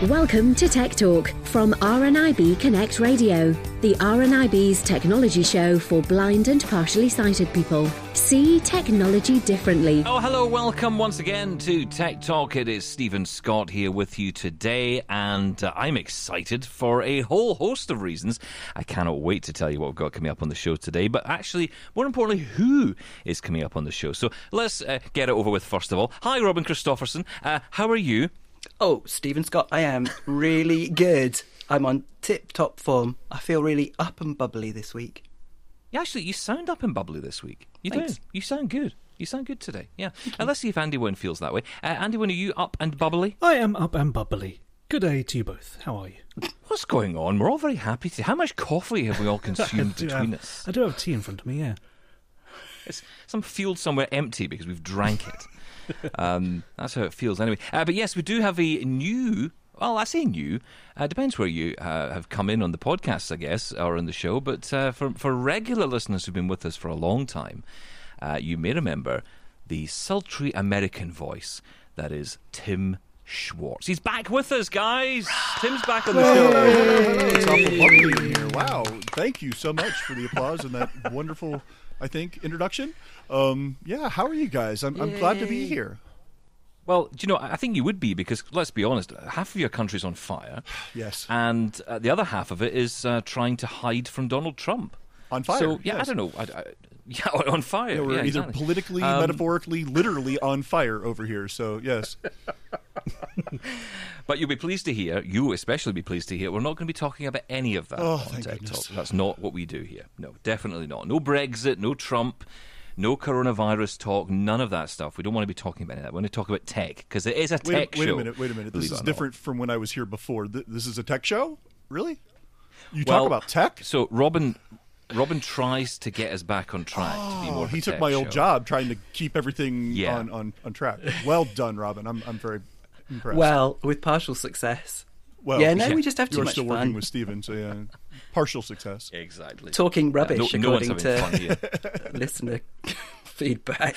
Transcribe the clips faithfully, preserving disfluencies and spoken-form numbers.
Welcome to Tech Talk from R N I B Connect Radio, the R N I B's technology show for blind and partially sighted people. See technology differently. Oh, hello, welcome once again to Tech Talk. It is Stephen Scott here with you today, and uh, I'm excited for a whole host of reasons. I cannot wait to tell you what we've got coming up on the show today, but actually, more importantly, who is coming up on the show. So let's uh, get it over with first of all. Hi, Robin Christofferson. Uh, how are you? Oh, Stephen Scott, I am really good. I'm on tip-top form. I feel really up and bubbly this week. Yeah, actually, you sound up and bubbly this week. You Thanks. do. You sound good. You sound good today. Yeah. And let's see if Andy Wynn feels that way. Uh, Andy Wynn, are you up and bubbly? I am up and bubbly. Good day to you both. How are you? What's going on? We're all very happy today. How much coffee have we all consumed between have, us? I do have tea in front of me, yeah. It's some field somewhere empty because we've drank it. um, that's how it feels anyway. Uh, but yes, we do have a new... Well, I say new. Uh, depends where you uh, have come in on the podcast, I guess, or on the show. But uh, for for regular listeners who've been with us for a long time, uh, you may remember the sultry American voice that is Tim Schwartz. He's back with us, guys. Tim's back on the show. Hello, it's awful lovely here. Wow, thank you so much for the applause and that wonderful, I think, introduction. Um, yeah, how are you guys? I'm, I'm glad to be here. Well, do you know, I think you would be because, let's be honest, half of your country's on fire. Yes. And uh, the other half of it is uh, trying to hide from Donald Trump. On fire. So, yeah, yes. I don't know. I, I, yeah, on fire. Yeah, we're yeah, either exactly. politically, um, metaphorically, literally on fire over here. So, yes. But you'll be pleased to hear, you especially be pleased to hear, we're not going to be talking about any of that Oh, on thank Tech goodness. Talk. That's not what we do here. No, definitely not. No Brexit, no Trump, no coronavirus talk, none of that stuff. We don't want to be talking about any of that. We want to talk about tech, because it is a Wait, tech wait show. a minute, wait a minute. This believe is it or different not. from when I was here before. Th- This is a tech show? Really? You Well, talk about tech? So Robin Robin tries to get us back on track to be more Oh, of a he took tech my old show. job trying to keep everything Yeah. on, on, on track. Well done, Robin. I'm I'm very impressed. Well, with partial success. Well, yeah, no, yeah. we just have too you're much still fun. working with Steven, so yeah, partial success. Exactly. Talking rubbish, no, no one's according having fun to here. listener feedback.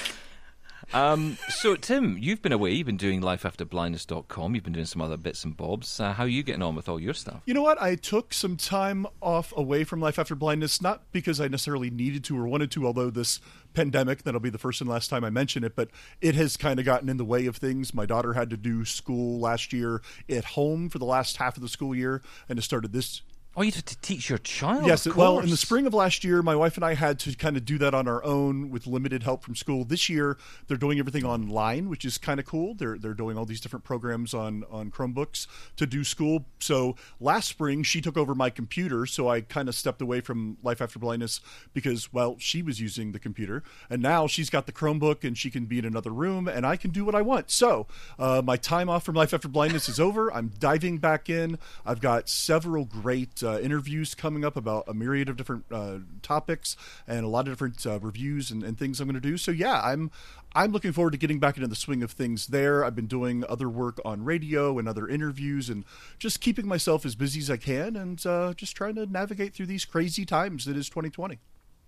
Um, so, Tim, you've been away. You've been doing life after blindness dot com. You've been doing some other bits and bobs. Uh, how are you getting on with all your stuff? You know what? I took some time off away from Life After Blindness, not because I necessarily needed to or wanted to, although this pandemic, that'll be the first and last time I mention it, but it has kind of gotten in the way of things. My daughter had to do school last year at home for the last half of the school year, and it started this Oh, you had to teach your child. Yes, of well, in the course. spring of last year, my wife and I had to kind of do that on our own with limited help from school. This year, they're doing everything online, which is kind of cool. They're they're doing all these different programs on, on Chromebooks to do school. So last spring, she took over my computer, so I kind of stepped away from Life After Blindness because, well, she was using the computer. And now she's got the Chromebook, and she can be in another room, and I can do what I want. So uh, my time off from Life After Blindness is over. I'm diving back in. I've got several great uh, interviews coming up about a myriad of different uh, topics and a lot of different uh, reviews and, and things I'm going to do. So yeah, I'm I'm looking forward to getting back into the swing of things there. I've been doing other work on radio and other interviews and just keeping myself as busy as I can and uh, just trying to navigate through these crazy times that is twenty twenty.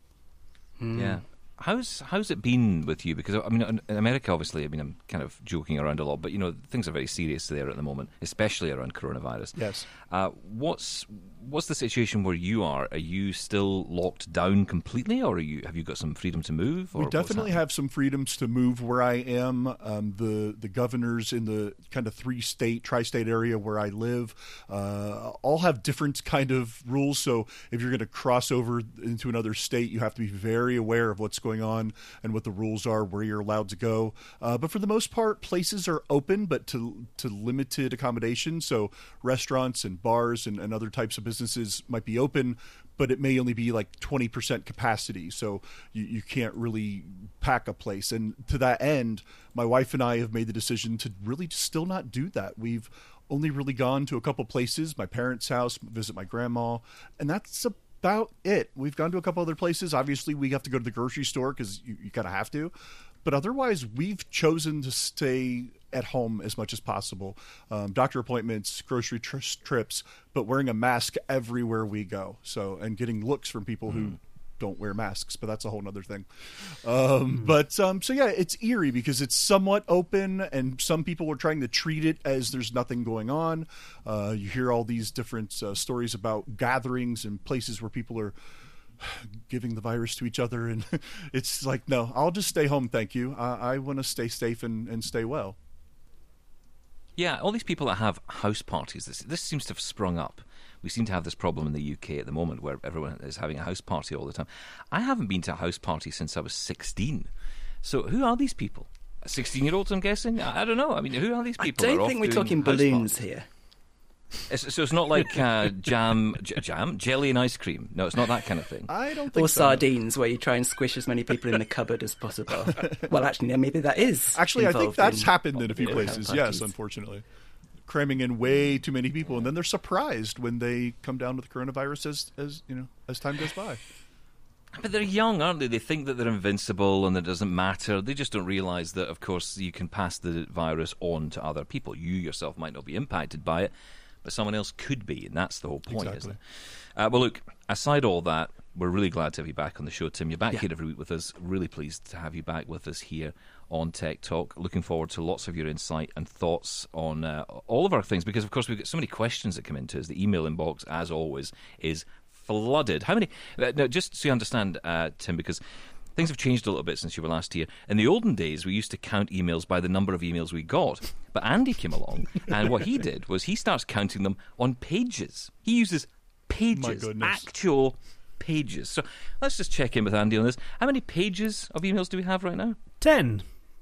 Yeah. How's how's it been with you? Because, I mean, in in America, obviously, I mean, I'm kind of joking around a lot, but, you know, things are very serious there at the moment, especially around coronavirus. Yes. Uh, what's what's the situation where you are? Are you still locked down completely, or are you have you got some freedom to move? Or We what's definitely happening? have some freedoms to move where I am. Um, the the governors in the kind of three state tri-state area where I live uh, all have different kind of rules. So if you're going to cross over into another state, you have to be very aware of what's going on and what the rules are, where you're allowed to go. Uh, but for the most part, places are open, but to to limited accommodation. So restaurants and bars and, and other types of businesses might be open, but it may only be like twenty percent capacity. So you, you can't really pack a place. And to that end, my wife and I have made the decision to really just still not do that. We've only really gone to a couple places, my parents' house, visit my grandma, and that's about it. We've gone to a couple other places. Obviously, we have to go to the grocery store because you, you kind of have to. But otherwise, we've chosen to stay at home as much as possible. Um, doctor appointments, grocery tr- trips, but wearing a mask everywhere we go. So, and getting looks from people who don't wear masks, but that's a whole other thing. Um, mm. But um, so yeah, it's eerie because it's somewhat open, and some people are trying to treat it as there's nothing going on. Uh, you hear all these different uh, stories about gatherings and places where people are giving the virus to each other, and it's like, no, I'll just stay home, thank you. Uh, I want to stay safe and, and stay well. Yeah, all these people that have house parties, this, this seems to have sprung up. We seem to have this problem in the U K at the moment where everyone is having a house party all the time. I haven't been to a house party since I was sixteen. So who are these people? sixteen-year-olds, I'm guessing? I, I don't know. I mean, who are these people? I don't think we're talking balloons here. It's, so it's not like uh, jam, j- jam, jelly and ice cream. No, it's not that kind of thing. I don't think Or so. sardines, where you try and squish as many people in the cupboard as possible. Well, actually, no, maybe that is. Actually, I think that's in happened in a few places, parties. yes, unfortunately. Cramming in way too many people, and then they're surprised when they come down with coronavirus as, as you know, as time goes by. But they're young, aren't they? They think that they're invincible and that it doesn't matter. They just don't realise that, of course, you can pass the virus on to other people. You yourself might not be impacted by it, but someone else could be, and that's the whole point, exactly. isn't it? Uh, well, look, aside all that, we're really glad to have you back on the show, Tim. You're back yeah. here every week with us. Really pleased to have you back with us here on Tech Talk. Looking forward to lots of your insight and thoughts on uh, all of our things, because, of course, we've got so many questions that come into us. The email inbox, as always, is flooded. How many? Uh, no, just so you understand, uh, Tim, because things have changed a little bit since you were last here. In the olden days, we used to count emails by the number of emails we got. But Andy came along, and what he did was he starts counting them on pages. He uses pages, actual pages. So let's just check in with Andy on this. How many pages of emails do we have right now? Ten.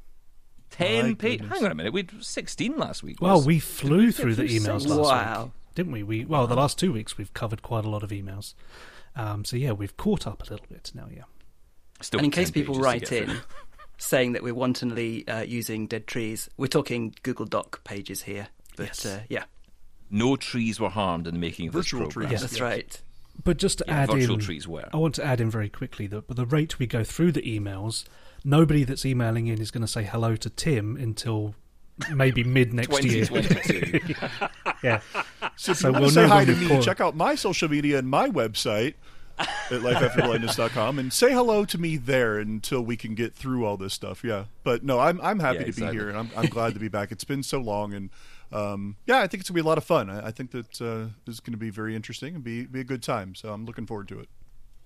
Ten pages. Hang on a minute. We had sixteen last week. Well, was... we flew through the emails last wow. week, didn't we? We well, the last two weeks we've covered quite a lot of emails. Um, so yeah, we've caught up a little bit now. Yeah. Still and in case people write in through. saying that we're wantonly uh, using dead trees, we're talking Google Doc pages here. But yes. uh, yeah, no trees were harmed in the making of virtual this program. trees. that's yes. right. But just to yeah, add virtual in, trees were. I want to add in very quickly that the rate we go through the emails, nobody that's emailing in is going to say hello to Tim until maybe mid next year. yeah. So if So you want we'll to say know hi when to we me, call. check out my social media and my website at life after blindness dot com and say hello to me there until we can get through all this stuff. Yeah. But no, I'm I'm happy Yeah, to exactly. be here, and I'm I'm glad to be back. It's been so long, and um, yeah, I think it's gonna be a lot of fun. I, I think that uh, this is gonna be very interesting and be be a good time. So I'm looking forward to it.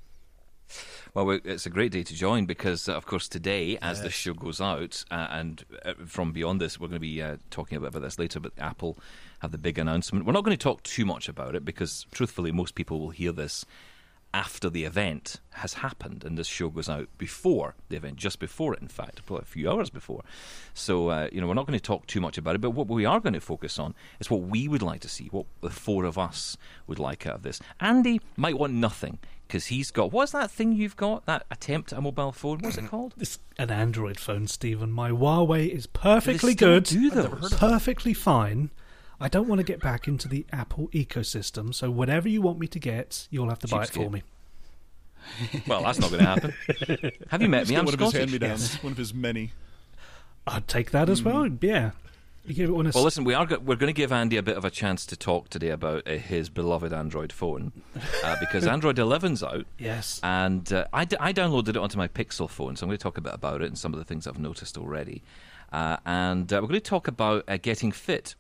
Well, we- it's a great day to join because, uh, of course, today, as Yes. this show goes out, uh, and uh, from beyond this, we're going to be uh, talking a bit about this later, but Apple have the big announcement. We're not going to talk too much about it because, truthfully, most people will hear this after the event has happened, and this show goes out before the event, just before it, in fact, probably a few hours before. So, uh, you know, we're not going to talk too much about it, but what we are going to focus on is what we would like to see, what the four of us would like out of this. Andy might want nothing, because he's got, what's that thing you've got, that attempt at a mobile phone, what's it called? It's an Android phone, Stephen. My Huawei is perfectly still good, do those? perfectly fine. I don't want to get back into the Apple ecosystem, so whatever you want me to get, you'll have to buy it for Cheapskate. me. Well, that's not going to happen. Have you met me? I'm one of his Scottish. hand-me-downs, one of his many. I'd take that as well, yeah. You give it one a Well, listen, we are go- we're going to give Andy a bit of a chance to talk today about uh, his beloved Android phone uh, because Android eleven's out. Yes. And uh, I, d- I downloaded it onto my Pixel phone, so I'm going to talk a bit about it and some of the things I've noticed already. Uh, and uh, we're going to talk about uh, getting fit.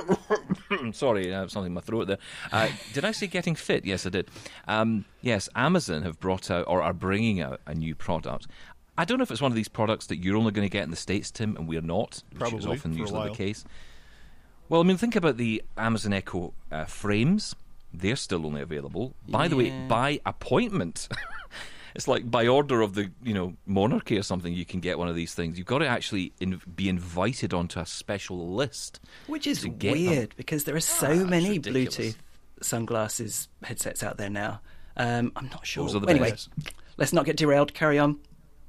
Sorry, I have something in my throat there. Uh, did I say getting fit? Yes, I did. Um, yes, Amazon have brought out or are bringing out a new product. I don't know if it's one of these products that you're only going to get in the States, Tim, and we're not, which Probably, is often for a usually while. the case. Well, I mean, think about the Amazon Echo uh, frames. They're still only available. By the way, Yeah. by appointment. It's like by order of the, you know, monarchy or something, you can get one of these things. You've got to actually in, be invited onto a special list. Which is to get them. weird because there are so Ah, it's many ridiculous. Bluetooth sunglasses headsets out there now. Um, I'm not sure. Those are the anyway, best. let's not get derailed. Carry on.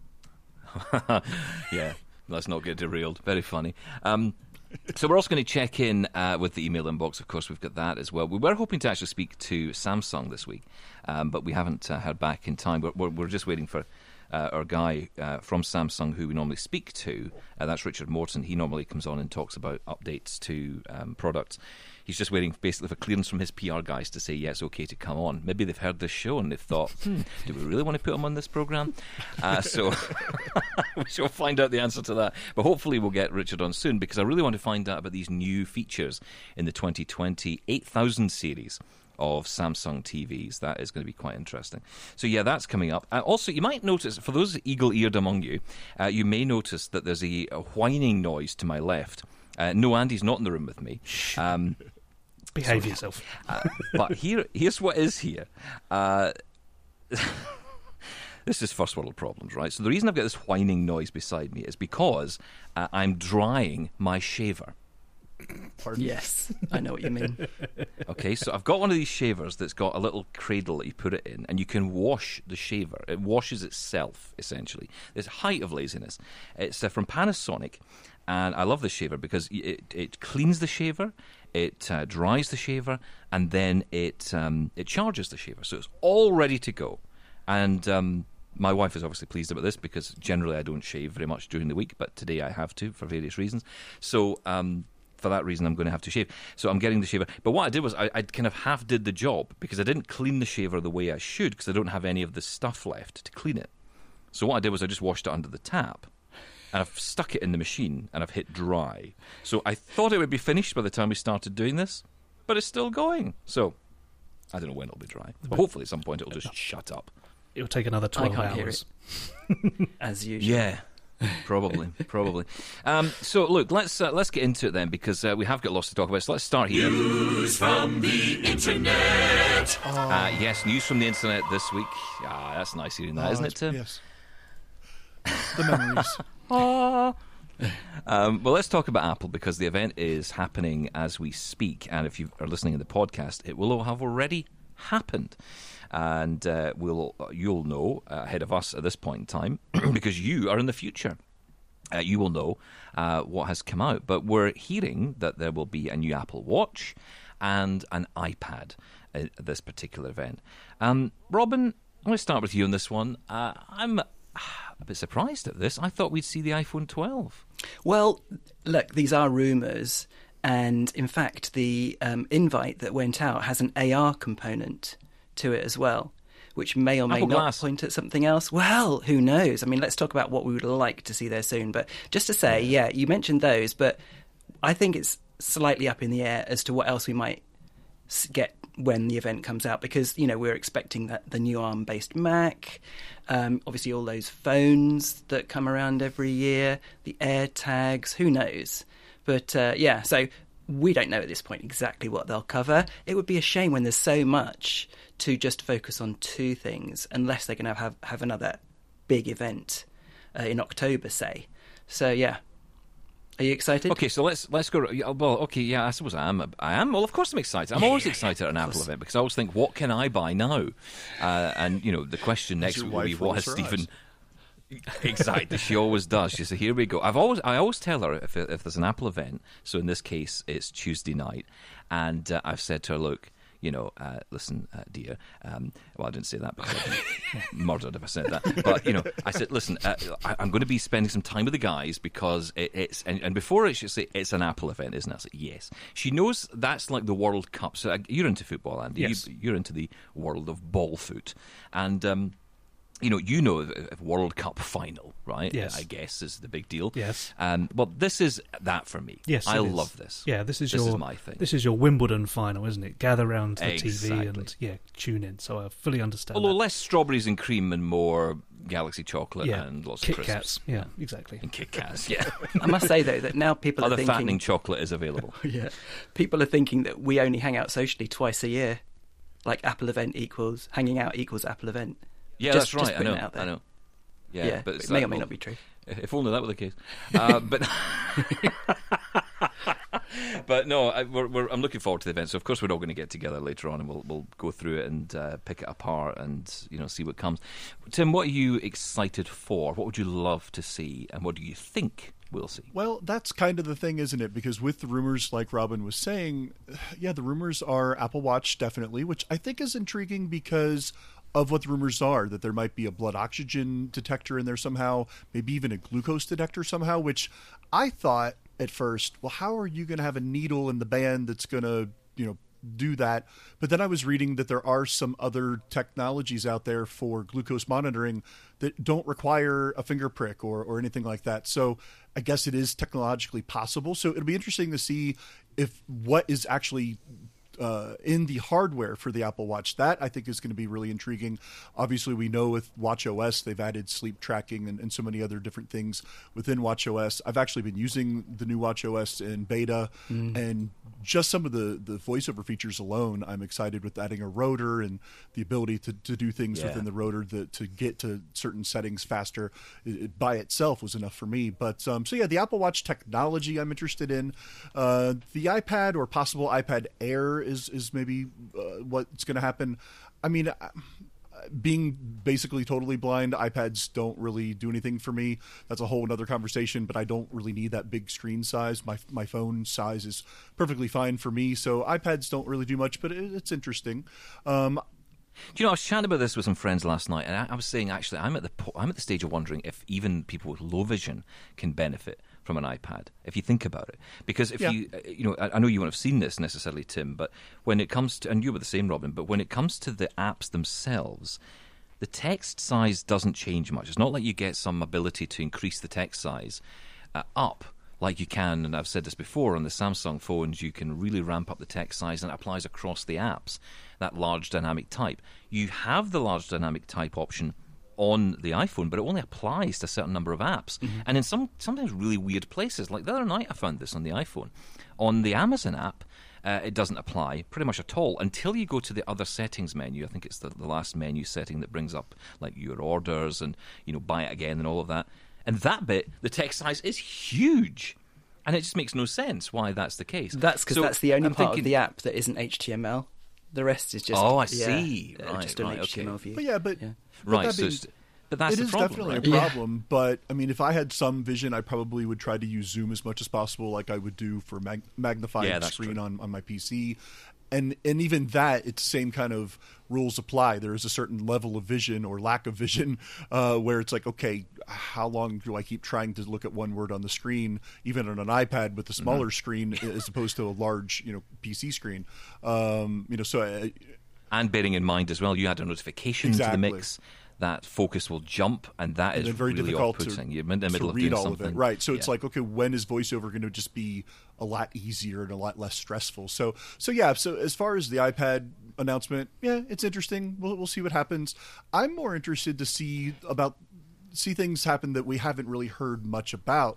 Yeah, let's not get derailed. Very funny. Um, so we're also going to check in uh, with the email inbox. Of course, we've got that as well. We were hoping to actually speak to Samsung this week, um, but we haven't uh, heard back in time. We're, we're, we're just waiting for uh, our guy uh, from Samsung who we normally speak to, uh, that's Richard Morton. He normally comes on and talks about updates to um, products. He's just waiting basically for clearance from his P R guys to say, yeah, it's okay to come on. Maybe they've heard this show and they've thought, hmm, do we really want to put him on this programme? Uh, so we shall find out the answer to that. But hopefully we'll get Richard on soon, because I really want to find out about these new features in the twenty twenty eight thousand series of Samsung T Vs. That is going to be quite interesting. So yeah, that's coming up. Uh, also, you might notice, for those eagle-eared among you, uh, you may notice that there's a, a whining noise to my left. Uh, no, Andy's not in the room with me. Um, Behave so, yourself. uh, but here, here's what is here. Uh, this is first world problems, right? So the reason I've got this whining noise beside me is because uh, I'm drying my shaver. Pardon? Yes, I know what you mean. Okay, so I've got one of these shavers that's got a little cradle that you put it in, and you can wash the shaver. It washes itself, essentially. It's a height of laziness. It's uh, from Panasonic, and I love this shaver because it, it cleans the shaver, it uh, dries the shaver, and then it um, it charges the shaver. So it's all ready to go. And um, my wife is obviously pleased about this, because generally I don't shave very much during the week, but today I have to for various reasons. So um, for that reason, I'm going to have to shave. So I'm getting the shaver. But what I did was I, I kind of half did the job, because I didn't clean the shaver the way I should, because I don't have any of the stuff left to clean it. So what I did was I just washed it under the tap, and I've stuck it in the machine, and I've hit dry. So I thought it would be finished by the time we started doing this, but it's still going. So I don't know when it'll be dry. But hopefully at some point it'll just shut up. It'll take another twelve I can't hours. Hear it. As usual. Yeah, probably, probably. Um, so look, let's uh, let's get into it then, because uh, we have got lots to talk about. So let's start here. News from the internet. Uh, yes, news from the internet this week. Ah, that's nice hearing that, Oh, isn't it, Tim? Yes. The memories. Um, well, let's talk about Apple, because the event is happening as we speak, and if you are listening to the podcast, it will have already happened, and uh, we'll you'll know uh, ahead of us at this point in time, because you are in the future. Uh, you will know uh, what has come out, but we're hearing that there will be a new Apple Watch and an iPad at this particular event. Um, Robin, I'm going to start with you on this one. Uh, I'm a bit surprised at this. I thought we'd see the iPhone twelve. Well, look, these are rumours, and in fact, the um, invite that went out has an A R component to it as well, which may or may Apple not Glass. point at something else. Well, who knows? I mean, let's talk about what we would like to see there soon. But just to say, yeah, you mentioned those, but I think it's slightly up in the air as to what else we might get when the event comes out, because, you know, we're expecting that the new ARM-based Mac, um, obviously all those phones that come around every year, the AirTags, who knows? But uh, yeah, so we don't know at this point exactly what they'll cover. It would be a shame when there's so much to just focus on two things, unless they're going to have, have another big event uh, in October, say. So yeah. Are you excited? Okay, so let's let's go. Well, okay, yeah, I suppose I am. I am. Well, of course I'm excited. I'm always excited at an Apple event, because I always think, what can I buy now? Uh, and you know, the question next your will be, wife what has rolls her Stephen? Exactly, she always does. She says, "Here we go." I've always, I always tell her if if there's an Apple event. So in this case, it's Tuesday night, and uh, I've said to her, "Look, you know, uh, listen, uh, dear." Um, well, I didn't say that, because I'd be murdered if I said that. But you know, I said, "Listen, uh, I, I'm going to be spending some time with the guys, because it, it's." And, and before it, she'd say, "It's an Apple event, isn't it?" I said, "Yes." She knows that's like the World Cup. So uh, you're into football, Andy. Yes. You, you're into the world of ball foot, and. Um, You know, you know, a World Cup final, right? Yes. I guess is the big deal. Yes. Um, well, this is that for me. Yes, I it is. love this. Yeah, this is this your is my thing. This is your Wimbledon final, isn't it? Gather round the T V Exactly. and yeah, tune in. So I fully understand. Although that. less strawberries and cream and more Galaxy chocolate yeah, and lots Kit of Kats. crisps. Yeah, exactly. And Kit Kats, yeah. I must say, though, that now people Other are thinking... fattening chocolate is available. Yeah, people are thinking that we only hang out socially twice a year. Like Apple event equals... Hanging out equals Apple event. Yeah, Just- that's right. just I putting know. it out there. I know. Yeah, Yeah, but it it's may like, or may well, not be true. If only that were the case. Uh, but but no, I, we're, we're, I'm looking forward to the event. So of course we're all going to get together later on, and we'll we'll go through it and uh, pick it apart and you know see what comes. Tim, what are you excited for? What would you love to see, and what do you think we'll see? Well, that's kind of the thing, isn't it? Because with the rumors, like Robin was saying, yeah, the rumors are Apple Watch, definitely, which I think is intriguing because of what the rumors are, that there might be a blood oxygen detector in there somehow, maybe even a glucose detector somehow, which I thought at first, well, how are you going to have a needle in the band that's going to, you know, do that? But then I was reading that there are some other technologies out there for glucose monitoring that don't require a finger prick or, or anything like that. So I guess it is technologically possible. So it'll be interesting to see if what is actually Uh, in the hardware for the Apple Watch. That I think is going to be really intriguing. Obviously, we know with watchOS they've added sleep tracking and, and so many other different things within watchOS. I've actually been using the new watchOS in beta, mm. and just some of the, the voiceover features alone, I'm excited with adding a rotor and the ability to, to do things yeah. within the rotor that, to get to certain settings faster. It, it by itself was enough for me. But um, so yeah, the Apple Watch technology I'm interested in. Uh, the iPad or possible iPad Air is is maybe uh, what's going to happen. I mean, being basically totally blind, iPads don't really do anything for me. That's a whole other conversation, but I don't really need that big screen size. My my phone size is perfectly fine for me, so iPads don't really do much, but it, it's interesting. Um, Do you know, I was chatting about this with some friends last night, and I, I was saying, actually, I'm at the po- I'm at the stage of wondering if even people with low vision can benefit from an iPad, if you think about it. Because if yeah. you, you know, I, I know you won't have seen this necessarily, Tim, but when it comes to, and you were the same, Robin, but when it comes to the apps themselves, the text size doesn't change much. It's not like you get some ability to increase the text size uh, up like you can, and I've said this before, on the Samsung phones, you can really ramp up the text size, and it applies across the apps, that large dynamic type. You have the large dynamic type option on the iPhone, but it only applies to a certain number of apps. Mm-hmm. And in some sometimes really weird places, like the other night I found this on the iPhone. On the Amazon app, uh, it doesn't apply pretty much at all until you go to the other settings menu. I think it's the, the last menu setting that brings up like your orders and, you know, buy it again and all of that. And that bit, the text size is huge. And it just makes no sense why that's the case. That's because so that's the only I'm part thinking, of the app that isn't H T M L. The rest is just... Oh, I yeah, see. Uh, right, just an right, H T M L okay. view. But yeah, but... Yeah. but right, that so... being, It's, But that's it the is problem, definitely right? a problem. Yeah. But I mean, if I had some vision, I probably would try to use Zoom as much as possible, like I would do for mag- magnifying yeah, the screen true. on, on my P C. And and even that, it's the same kind of rules apply. There is a certain level of vision or lack of vision uh, where it's like, okay, how long do I keep trying to look at one word on the screen, even on an iPad with a smaller mm-hmm. screen as opposed to a large, you know, P C screen? Um, you know, so. I, and bearing in mind as well, you add a notification exactly. to the mix. That focus will jump, and that and is very really difficult off-putting. to, You're in the middle to of read doing all something. of it, right? So yeah. it's like, okay, when is VoiceOver going to just be a lot easier and a lot less stressful? So, so yeah. So as far as the iPad announcement, yeah, it's interesting. We'll we'll see what happens. I'm more interested to see about see things happen that we haven't really heard much about.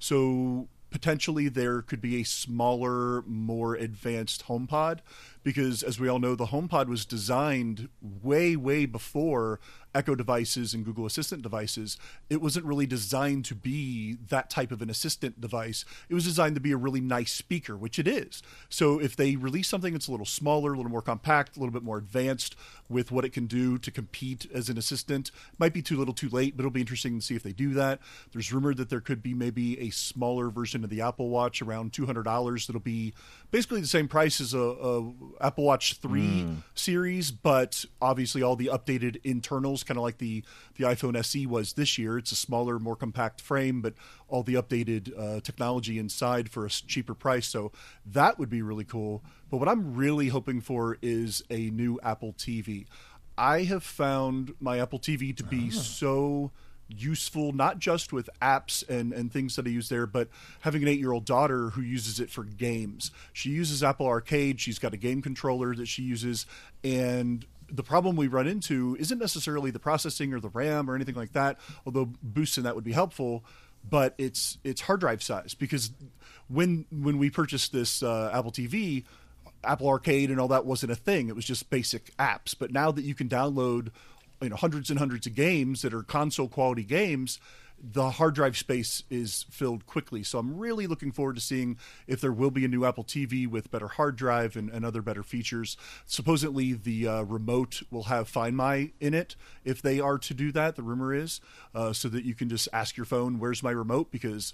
So potentially there could be a smaller, more advanced HomePod, because as we all know, the HomePod was designed way, way before Echo devices and Google Assistant devices. It wasn't really designed to be that type of an assistant device. It was designed to be a really nice speaker, which it is. So if they release something that's a little smaller, a little more compact, a little bit more advanced with what it can do to compete as an assistant, might be too little too late, but it'll be interesting to see if they do that. There's rumored that there could be maybe a smaller version of the Apple Watch, around two hundred dollars, that'll be basically the same price as a, a Apple Watch three mm. series, but obviously all the updated internals, kind of like the, the iPhone S E was this year. It's a smaller, more compact frame, but all the updated uh, technology inside for a cheaper price. So that would be really cool. But what I'm really hoping for is a new Apple T V. I have found my Apple T V to be ah. so useful, not just with apps and, and things that I use there, but having an eight-year-old daughter who uses it for games. She uses Apple Arcade. She's got a game controller that she uses, and the problem we run into isn't necessarily the processing or the RAM or anything like that, although boosts in that would be helpful, but it's it's hard drive size. Because when when we purchased this uh, Apple T V, Apple Arcade and all that wasn't a thing. It was just basic apps. But now that you can download, you know, hundreds and hundreds of games that are console quality games, the hard drive space is filled quickly. So I'm really looking forward to seeing if there will be a new Apple T V with better hard drive and, and other better features. Supposedly the uh, remote will have Find My in it if they are to do that, the rumor is, uh, so that you can just ask your phone, where's my remote? Because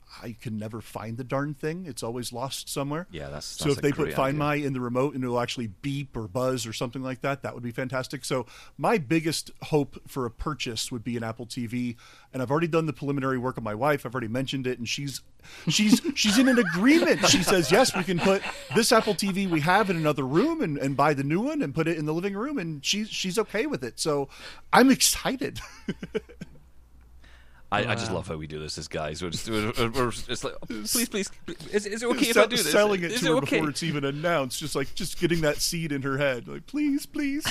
I can never find the darn thing. It's always lost somewhere. Yeah, that's, so that's if they put idea. Find My in the remote and it'll actually beep or buzz or something like that, that would be fantastic. So my biggest hope for a purchase would be an Apple T V, and I've already done the preliminary work of my wife. I've already mentioned it, and she's she's she's in an agreement. She says yes, we can put this Apple T V we have in another room and, and buy the new one and put it in the living room, and she's she's okay with it. So I'm excited. I, I just love how we do this as guys. We're just, we're, we're, we're just like, please, please, is, is it okay if Sell, I do this? Selling it is to it her okay? before it's even announced, just like just getting that seed in her head. Like, please, please.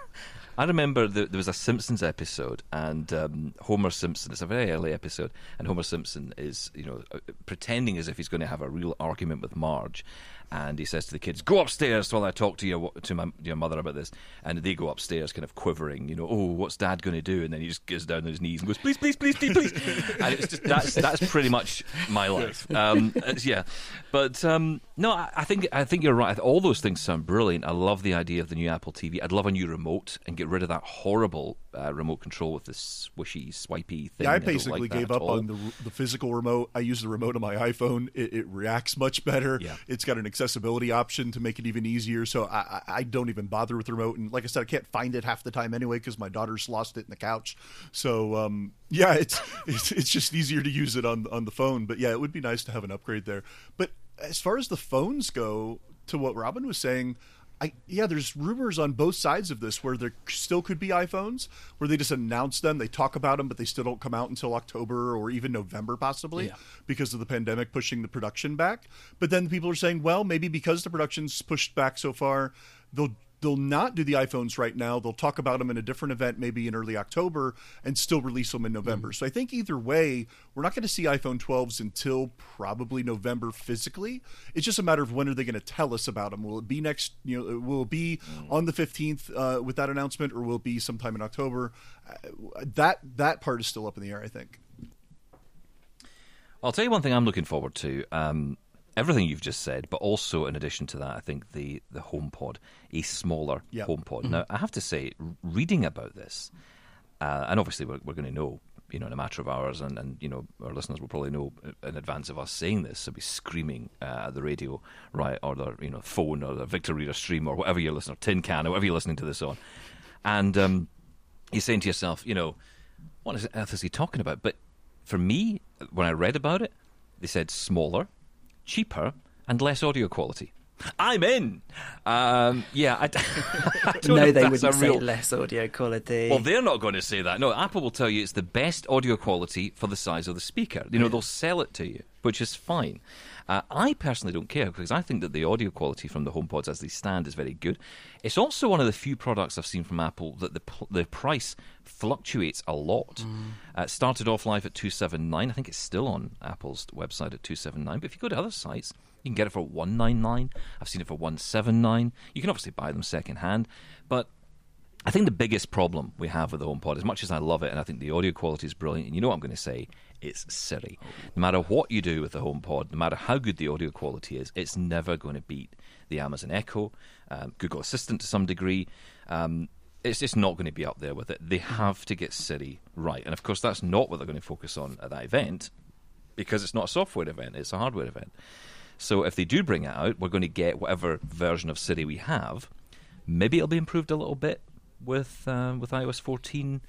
I remember the, there was a Simpsons episode, and um, Homer Simpson, it's a very early episode, and Homer Simpson is, you know, pretending as if he's going to have a real argument with Marge. And he says to the kids, "Go upstairs while I talk to your to my your mother about this." And they go upstairs, kind of quivering, you know. "Oh, what's Dad going to do?" And then he just gets down on his knees and goes, "Please, please, please, please, please." And it's just that's that's pretty much my life. Um, yeah, but um, no, I, I think I think you're right. All those things sound brilliant. I love the idea of the new Apple T V. I'd love a new remote and get rid of that horrible uh, remote control with this swishy, swipey thing. Yeah, I I don't basically like that gave at up all. on the the physical remote. I use the remote on my iPhone. It, it reacts much better. Yeah. It's got an accessibility option to make it even easier. So I, I, I don't even bother with the remote. And like I said, I can't find it half the time anyway because my daughter's lost it in the couch. So um, yeah, it's, it's it's just easier to use it on on the phone. But yeah, it would be nice to have an upgrade there. But as far as the phones go, to what Robin was saying, I, yeah, there's rumors on both sides of this where there still could be iPhones where they just announce them, they talk about them, but they still don't come out until October or even November possibly, yeah, because of the pandemic pushing the production back. But then people are saying, well, maybe because the production's pushed back so far, they'll they'll not do the iPhones right now. They'll talk about them in a different event, maybe in early October, and still release them in November. Mm-hmm. So I think either way, we're not going to see iPhone twelves until probably November physically. It's just a matter of when are they going to tell us about them. Will it be next, you know, will it be mm-hmm. on the fifteenth uh, with that announcement, or will it be sometime in October? Uh, that, that part is still up in the air, I think. I'll tell you one thing I'm looking forward to. Um, Everything you've just said, but also in addition to that, I think the, the HomePod, a smaller yep. HomePod. Mm-hmm. Now, I have to say, reading about this, uh, and obviously we're, we're going to know, you know, in a matter of hours, and, and you know, our listeners will probably know in advance of us saying this. They'll be screaming uh, at the radio, right, or their, you know, phone, or their Victor Reader Stream, or whatever you're listening, or Tin Can, or whatever you're listening to this on, and um, you're saying to yourself, you know, what on earth is he talking about? But for me, when I read about it, they said smaller, cheaper, and less audio quality. I'm in. Um, yeah, I, I don't no, know if they that's wouldn't a real... say less audio quality. Well, they're not going to say that. No, Apple will tell you it's the best audio quality for the size of the speaker. You know, yeah. they'll sell it to you, which is fine. Uh, I personally don't care because I think that the audio quality from the HomePods as they stand is very good. It's also one of the few products I've seen from Apple that the the price fluctuates a lot. Mm. Uh, it started off live at two hundred seventy-nine dollars. I think it's still on Apple's website at two hundred seventy-nine dollars. But if you go to other sites, you can get it for one hundred ninety-nine dollars. I've seen it for one hundred seventy-nine dollars. You can obviously buy them second-hand. But I think the biggest problem we have with the HomePod, as much as I love it and I think the audio quality is brilliant, and you know what I'm going to say, it's Siri. No matter what you do with the HomePod, no matter how good the audio quality is, it's never going to beat the Amazon Echo, um, Google Assistant to some degree. Um, it's just not going to be up there with it. They have to get Siri right. And of course, that's not what they're going to focus on at that event, because it's not a software event, it's a hardware event. So if they do bring it out, we're going to get whatever version of Siri we have. Maybe it'll be improved a little bit with uh, with i O S fourteen.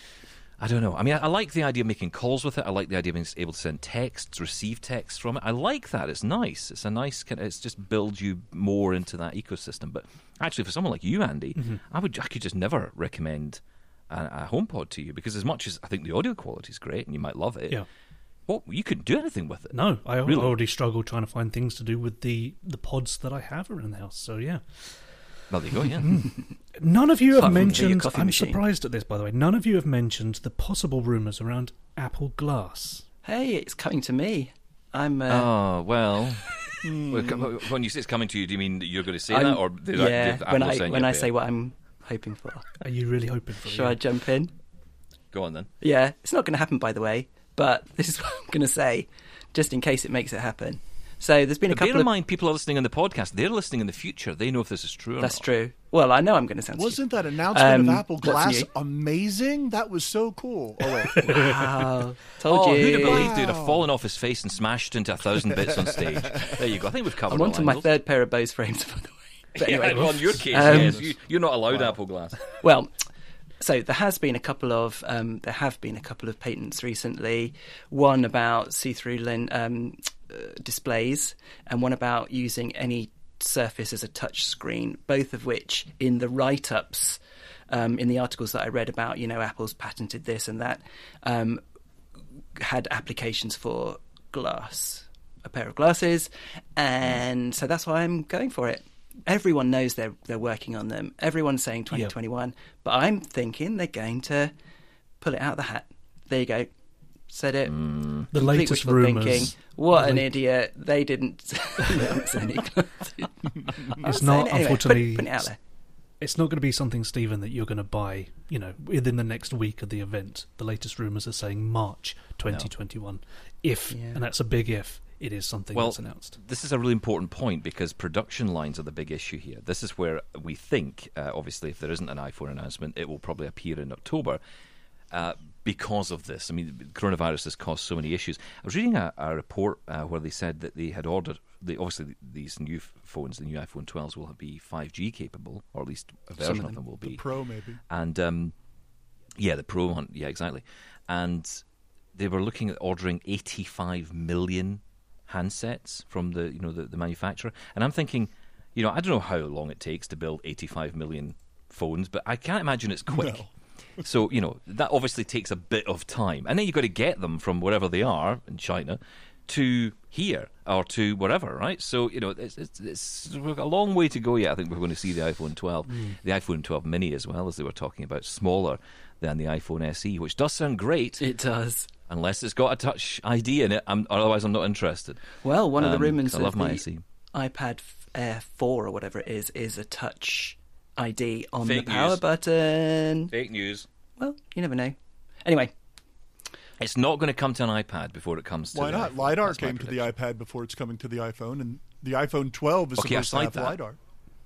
I don't know. I mean, I, I like the idea of making calls with it. I like the idea of being able to send texts, receive texts from it. I like that. It's nice. It's a nice kind of, it's just builds you more into that ecosystem. But actually, for someone like you, Andy, mm-hmm. I would I could just never recommend a, a HomePod to you, because as much as I think the audio quality is great and you might love it, yeah. well, you couldn't do anything with it. No, I really. already struggle trying to find things to do with the, the pods that I have around the house. So, yeah. Well, there you go, yeah. None of you It's have like mentioned, I'm machine. surprised at this, by the way, none of you have mentioned the possible rumours around Apple Glass. Hey, it's coming to me. I'm. Uh, oh, well. When you say it's coming to you, do you mean that you're going to say I'm, that? Or did yeah, I, did when Apple I, when I say what I'm hoping for. Are you really hoping for it? Shall I jump in? Go on then. Yeah, it's not going to happen, by the way, but this is what I'm going to say, just in case it makes it happen. So there's been a But couple bear in of... mind, people are listening on the podcast. They're listening in the future. They know if this is true or That's not. true. Well, I know I'm going to sound Wasn't stupid. that announcement Um, of Apple what's Glass new? amazing? That was so cool. Oh, wait. Wow. Told Oh, you. who'd have believed it would have fallen off his face and smashed into a thousand bits on stage? There you go. I think we've covered I'm all onto my angles. third pair of Bose frames, by the way. But anyway, Yeah, well, in your case, Um, yes. You, you're not allowed Apple Glass. Well, so there has been a couple of um, there have been a couple of patents recently. One about see-through lens um, uh, displays, and one about using any surface as a touch screen. Both of which, in the write-ups, um, in the articles that I read about, you know, Apple's patented this and that, um, had applications for glass, a pair of glasses, and so that's why I'm going for it. Everyone knows they're they're working on them. Everyone's saying twenty twenty-one, yep. But I'm thinking they're going to pull it out of the hat. There you go. Said it. Mm. The Complete latest wishful rumours. thinking. What the an la- idiot. They didn't announce any glasses. It's not, Anyway, unfortunately, put, put it out there. it's not going to be something, Stephen, that you're going to buy, you know, within the next week of the event. The latest rumours are saying March twenty twenty-one. If, Yeah. and that's a big if, it is something Well, that's announced. this is a really important point because production lines are the big issue here. This is where we think, uh, obviously, if there isn't an iPhone announcement, it will probably appear in October uh, because of this. I mean, coronavirus has caused so many issues. I was reading a, a report uh, where they said that they had ordered, the, obviously, these new phones, the new iPhone twelves, will be five G capable, or at least a version of of them will be. The Pro, maybe. And, um, yeah, the Pro one, yeah, exactly. And they were looking at ordering eighty-five million handsets from the you know the, the manufacturer, and I'm thinking, you know, I don't know how long it takes to build eighty-five million phones, but I can't imagine it's quick. No. So you know that obviously takes a bit of time, and then you've got to get them from wherever they are in China to here or to wherever, right? So you know it's, it's, it's we've got a long way to go yet. I think we're going to see the iPhone twelve, mm. the iPhone twelve mini as well, as they were talking about, smaller than the iPhone S E, which does sound great. It does. Unless it's got a Touch I D in it, I'm, otherwise I'm not interested. Well, one of the Um, rumours 'cause I love of my the S E. iPad Air four or whatever it is is a Touch I D on Fake the power news. button. Fake news. Well, you never know. Anyway, It's not going to come to an iPad before it comes to Why the not? iPhone. LiDAR That's my came to the prediction. iPad before it's coming to the iPhone, and the iPhone twelve is Okay, I supposed to have slide that. LiDAR.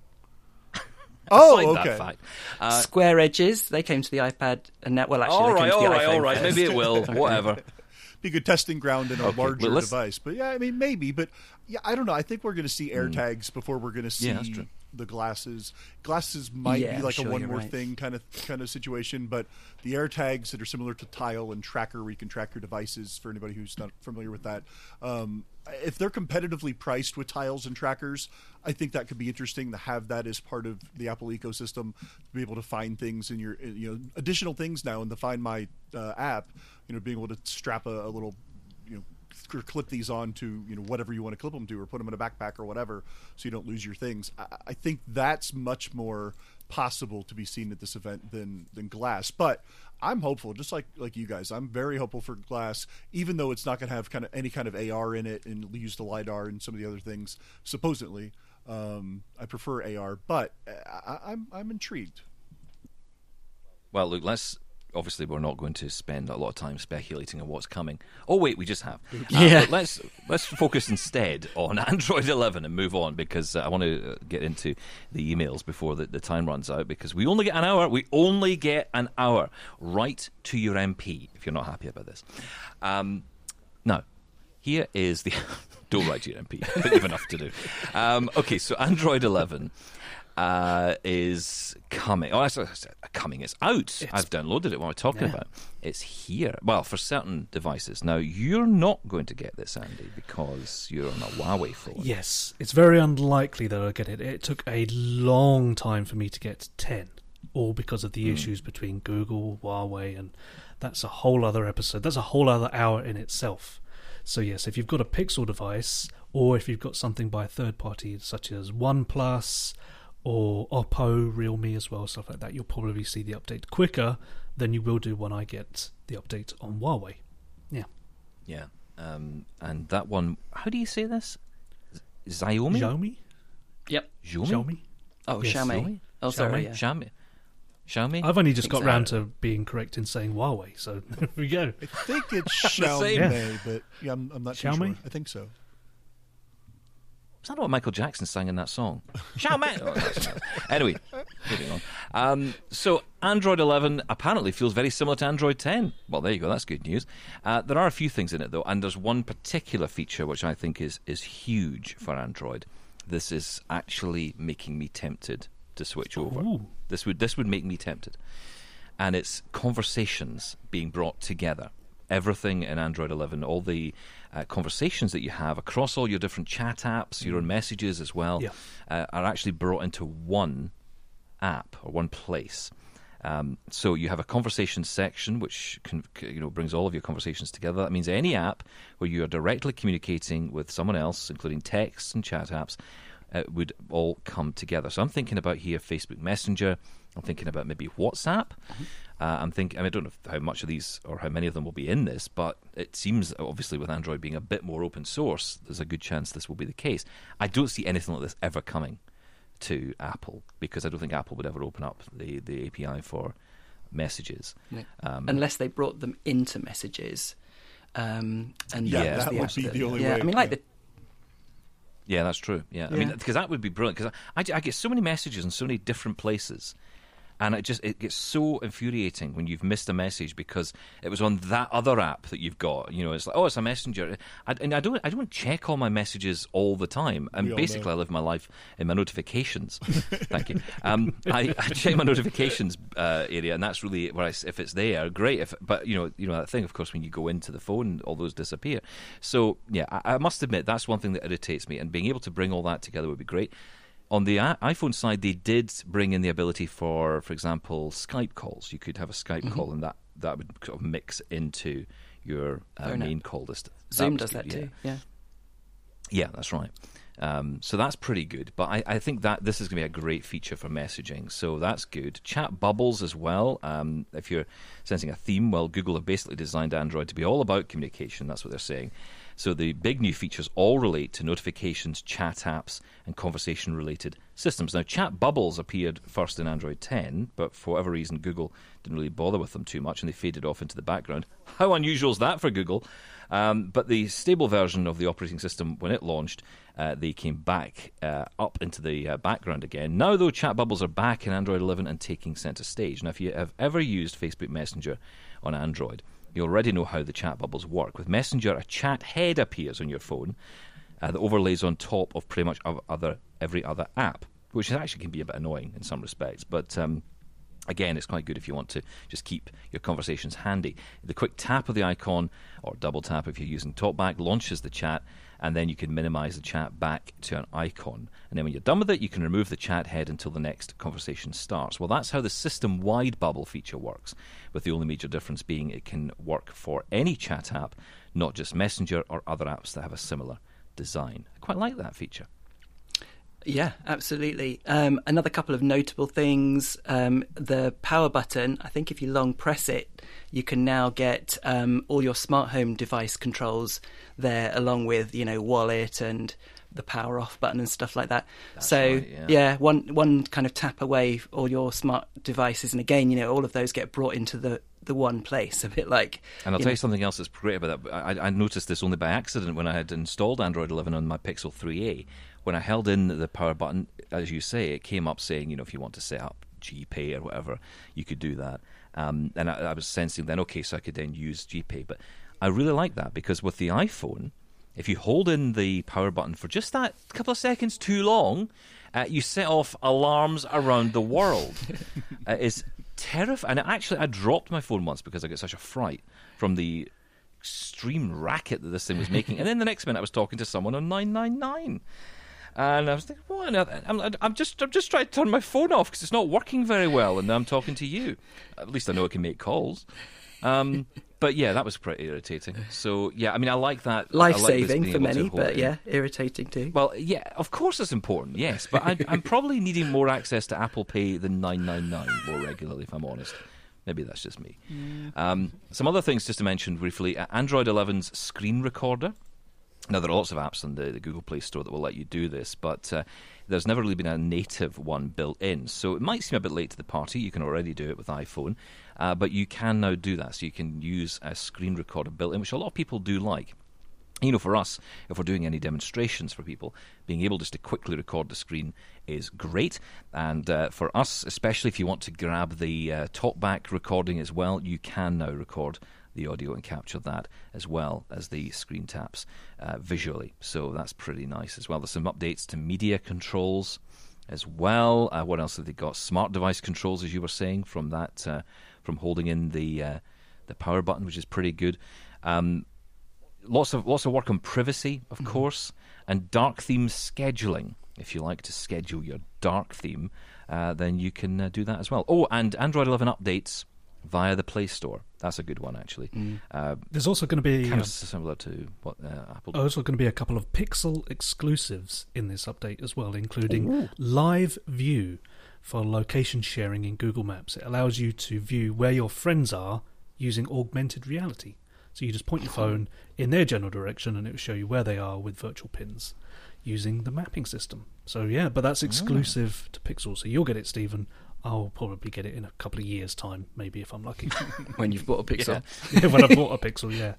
Oh, Slide that okay. fact. Uh, square edges, they came to the iPad, and now, well, actually, all they right, came to all the right, iPhone all right. first. Maybe it will. Whatever. Be a good testing ground in a Okay, larger well, let's- device. But yeah, I mean, maybe. But yeah, I don't know. I think we're going to see AirTags before we're going to see Yeah, that's true. the glasses. Glasses might Yeah, be I'm like a sure one you're more right. thing kind of kind of situation. But the AirTags that are similar to Tile and Tracker, where you can track your devices, for anybody who's not familiar with that, um, if they're competitively priced with Tiles and Trackers, I think that could be interesting to have that as part of the Apple ecosystem, to be able to find things in your, you know, additional things now in the Find My uh, app. You know, being able to strap a, a little, you know, or clip these on to, you know, whatever you want to clip them to, or put them in a backpack or whatever, so you don't lose your things. I, I think that's much more possible to be seen at this event than than glass. But I'm hopeful, just like like you guys. I'm very hopeful for glass, even though it's not going to have kind of any kind of A R in it and use the LiDAR and some of the other things. Supposedly, um, I prefer A R, but I, I'm I'm intrigued. Well, look, let's. Obviously, we're not going to spend a lot of time speculating on what's coming. Oh, wait, we just have. Uh, Yeah. but let's let's focus instead on Android eleven and move on, because uh, I want to uh, get into the emails before the, the time runs out, because we only get an hour. We only get an hour. Write to your M P if you're not happy about this. Um, now, here is the... Don't write to your M P. I think you've enough to do. Um, okay, so Android eleven... Uh, is coming. Oh, that's uh, coming. It's out. It's, I've downloaded it. What am I talking Yeah. about? It's here. Well, for certain devices. Now, you're not going to get this, Andy, because you're on a Huawei phone. Yes, it's very unlikely that I'll get it. It took a long time for me to get ten, all because of the Mm. issues between Google, Huawei, and that's a whole other episode. That's a whole other hour in itself. So yes, if you've got a Pixel device, or if you've got something by a third party such as OnePlus, or Oppo, Realme as well, stuff like that, you'll probably see the update quicker than you will do when I get the update on Huawei. Yeah. Yeah. Um, and that one, how do you say this? Xiaomi? Xiaomi? Yep. Xiaomi? Xiaomi? Oh, Yes. Xiaomi. Xiaomi? Oh, sorry. Xiaomi? Yeah. Xiaomi? Xiaomi? I've only just think got so. round to being correct in saying Huawei, so there we go. I think it's The Xiaomi, same. but yeah, I'm, I'm not too Xiaomi? sure. I think so. Is that not what Michael Jackson sang in that song? Shout man! Oh, that's- anyway, moving on. Um, so Android eleven apparently feels very similar to Android ten. Well, there you go. That's good news. Uh, there are a few things in it, though, and there's one particular feature which I think is, is huge for Android. This is actually making me tempted to switch over. Ooh. This would this would make me tempted. And it's conversations being brought together. Everything in Android eleven, all the uh, conversations that you have across all your different chat apps, your own messages as well, Yeah. uh, are actually brought into one app or one place. Um, so you have a conversations section which can, you know, brings all of your conversations together. That means any app where you are directly communicating with someone else, including texts and chat apps, uh, would all come together. So I'm thinking about here Facebook Messenger. I'm thinking about maybe WhatsApp. Mm-hmm. Uh, I'm thinking. I, mean, I don't know how much of these or how many of them will be in this, but it seems obviously with Android being a bit more open source, there's a good chance this will be the case. I don't see anything like this ever coming to Apple because I don't think Apple would ever open up the, the A P I for messages. No. Um, Unless they brought them into messages. Um, and Yeah, that, was that the would app be that- the only yeah, way, I mean, like yeah. the Yeah, that's true. Yeah, I mean, Yeah. because that would be brilliant. Because I, I, I get so many messages in so many different places, and it just it gets so infuriating when you've missed a message because it was on that other app that you've got. You know, it's like, oh, it's a messenger, I, and I don't I don't check all my messages all the time. And We all basically, know. I live my life in my notifications. Thank you. Um, I, I check my notifications uh, area, and that's really where I, if it's there, great. If but you know, you know that thing, of course, when you go into the phone, all those disappear. So yeah, I, I must admit that's one thing that irritates me, and being able to bring all that together would be great. On the i- iPhone side, they did bring in the ability for, for example, Skype calls. You could have a Skype Mm-hmm. call, and that, that would sort of mix into your uh, Very nice. main call list. Zoom was does good, that yeah. too. Yeah. Yeah, that's right. Um, so that's pretty good. But I, I think that this is going to be a great feature for messaging. So that's good. Chat bubbles as well. Um, if you're sensing a theme, well, Google have basically designed Android to be all about communication. That's what they're saying. So the big new features all relate to notifications, chat apps, and conversation-related systems. Now, chat bubbles appeared first in Android ten, but for whatever reason, Google didn't really bother with them too much, and they faded off into the background. How unusual is that for Google? Um, but the stable version of the operating system, when it launched, uh, they came back uh, up into the uh, background again. Now, though, chat bubbles are back in Android eleven and taking centre stage. Now, if you have ever used Facebook Messenger on Android, you already know how the chat bubbles work. With Messenger, a chat head appears on your phone uh, that overlays on top of pretty much of other every other app, which actually can be a bit annoying in some respects. But um, again, it's quite good if you want to just keep your conversations handy. The quick tap of the icon, or double tap if you're using TalkBack, launches the chat, and then you can minimize the chat back to an icon. And then when you're done with it, you can remove the chat head until the next conversation starts. Well, that's how the system-wide bubble feature works, with the only major difference being it can work for any chat app, not just Messenger or other apps that have a similar design. I quite like that feature. Yeah, absolutely. Um, another couple of notable things. Um, the power button, I think if you long press it, you can now get um, all your smart home device controls there, along with, you know, wallet and the power off button and stuff like that. That's so, right, yeah. yeah, one one kind of tap away, all your smart devices. And again, you know, all of those get brought into the, the one place, a bit like... And I'll you tell know, you something else that's great about that. I, I noticed this only by accident when I had installed Android eleven on my Pixel three A. When I held in the power button, as you say, it came up saying, you know, if you want to set up GPay or whatever, you could do that. Um, and I, I was sensing then, okay, so I could then use GPay. But I really like that because with the iPhone, if you hold in the power button for just that couple of seconds too long, uh, you set off alarms around the world. uh, it's terrifying. And actually, I dropped my phone once because I got such a fright from the extreme racket that this thing was making. And then the next minute, I was talking to someone on nine nine nine. And I was thinking, what? I'm, I'm just, I'm just trying to turn my phone off because it's not working very well, and I'm talking to you. At least I know I can make calls. Um, but yeah, that was pretty irritating. So yeah, I mean, I like that. life I like this saving being for able to many, hold it but in. yeah, irritating too. Well, yeah, of course it's important, yes, but I, I'm probably needing more access to Apple Pay than nine nine nine more regularly, if I'm honest. Maybe that's just me. Um, some other things just to mention briefly. Uh, Android eleven's screen recorder. Now, there are lots of apps on the, the Google Play Store that will let you do this, but uh, there's never really been a native one built in. So it might seem a bit late to the party. You can already do it with iPhone, uh, but you can now do that. So you can use a screen recorder built in, which a lot of people do like. You know, for us, if we're doing any demonstrations for people, being able just to quickly record the screen is great. And uh, for us, especially if you want to grab the uh, talkback recording as well, you can now record the audio and capture that as well as the screen taps uh, visually. So that's pretty nice as well. There's some updates to media controls as well. Uh, what else have they got? Smart device controls, as you were saying, from that, uh, from holding in the uh, the power button, which is pretty good. Um, Lots of lots of work on privacy, of mm-hmm. course, and dark theme scheduling. If you like to schedule your dark theme, uh, then you can uh, do that as well. Oh, and Android eleven updates via the Play Store. That's a good one, actually. Mm. Uh, There's also going to be kind um, of similar to what uh, Apple. Oh, also going to be a couple of Pixel exclusives in this update as well, including Ooh. Live View for location sharing in Google Maps. It allows you to view where your friends are using augmented reality. So you just point your phone in their general direction and it will show you where they are with virtual pins using the mapping system. So yeah, but that's exclusive oh. to Pixel. So you'll get it, Stephen. I'll probably get it in a couple of years' time, maybe, if I'm lucky. When you've bought a Pixel. Yeah, yeah when I've bought a Pixel, yeah.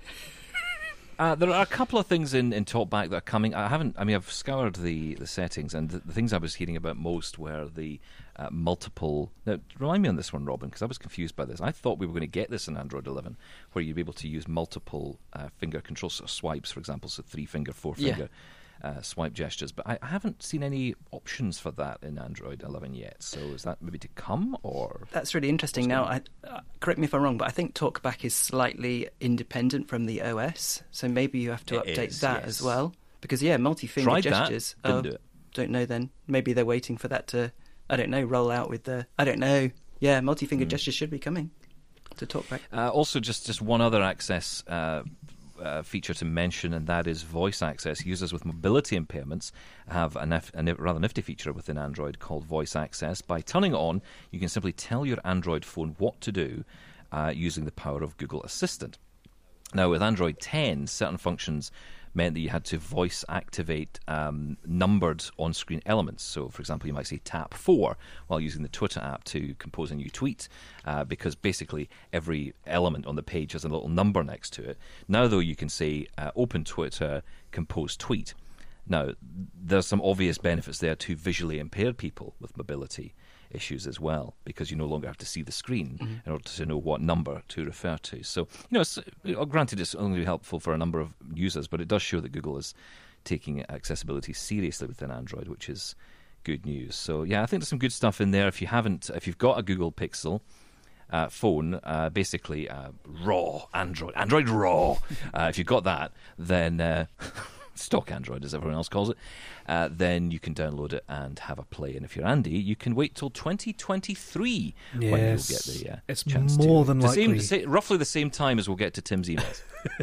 Uh, there are a couple of things in, in TalkBack that are coming. I haven't. I mean, I've scoured the, the settings, and the, the things I was hearing about most were the uh, multiple. Now, remind me on this one, Robin, because I was confused by this. I thought we were going to get this in Android eleven, where you'd be able to use multiple uh, finger controls, so swipes, for example, so three finger, four finger. Yeah. Uh, swipe gestures, but I, I haven't seen any options for that in Android eleven yet. So is that maybe to come, or that's really interesting. Now, I, uh, correct me if I'm wrong, but I think TalkBack is slightly independent from the O S, so maybe you have to it update is, that yes. as well. Because yeah, multi-finger Tried gestures. That. Didn't oh, do it. Don't know. Then maybe they're waiting for that to, I don't know, roll out with the. I don't know. Yeah, multi-finger mm. gestures should be coming to TalkBack. Uh, also, just just one other access. Uh, Uh, feature to mention, and that is voice access. Users with mobility impairments have a, nif- a nif- rather nifty feature within Android called voice access. By turning it on, you can simply tell your Android phone what to do uh, using the power of Google Assistant. Now, with Android ten, certain functions meant that you had to voice activate um, numbered on-screen elements. So, for example, you might say tap four while using the Twitter app to compose a new tweet, uh, because basically every element on the page has a little number next to it. Now, though, you can say uh, open Twitter, compose tweet. Now, there's some obvious benefits there to visually impaired people with mobility issues as well, because you no longer have to see the screen mm-hmm. in order to know what number to refer to. So, you know, it's, granted, it's only helpful for a number of users, but it does show that Google is taking accessibility seriously within Android, which is good news. So, yeah, I think there's some good stuff in there. If you haven't, if you've got a Google Pixel uh, phone, uh, basically uh, raw Android, Android raw. Uh, if you've got that, then. Uh, stock Android, as everyone else calls it, uh, then you can download it and have a play. And if you're Andy, you can wait till twenty twenty-three yes. when you'll get the uh, it's chance more to. than the likely. same, sa- roughly the same time as we'll get to Tim's emails.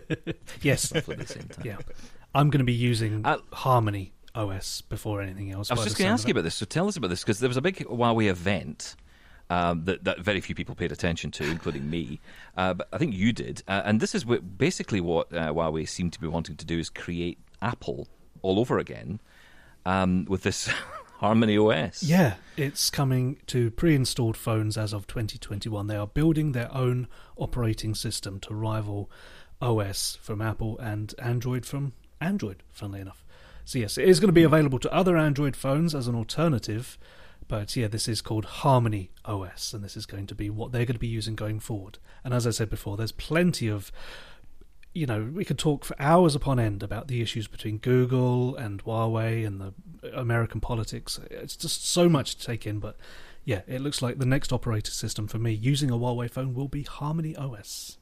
Yes. Roughly the same time. Yeah. I'm going to be using uh, Harmony O S before anything else. I was just going to ask you about this, so tell us about this, because there was a big Huawei event Um, that, that very few people paid attention to, including me. Uh, but I think you did. Uh, and this is what, basically what uh, Huawei seemed to be wanting to do, is create Apple all over again um, with this Harmony O S. Yeah, it's coming to pre-installed phones as of twenty twenty-one. They are building their own operating system to rival O S from Apple and Android from Android, funnily enough. So yes, it is going to be available to other Android phones as an alternative. But yeah, this is called Harmony O S, and this is going to be what they're going to be using going forward. And as I said before, there's plenty of, you know, we could talk for hours upon end about the issues between Google and Huawei and the American politics. It's just so much to take in. But yeah, it looks like the next operating system for me using a Huawei phone will be Harmony O S.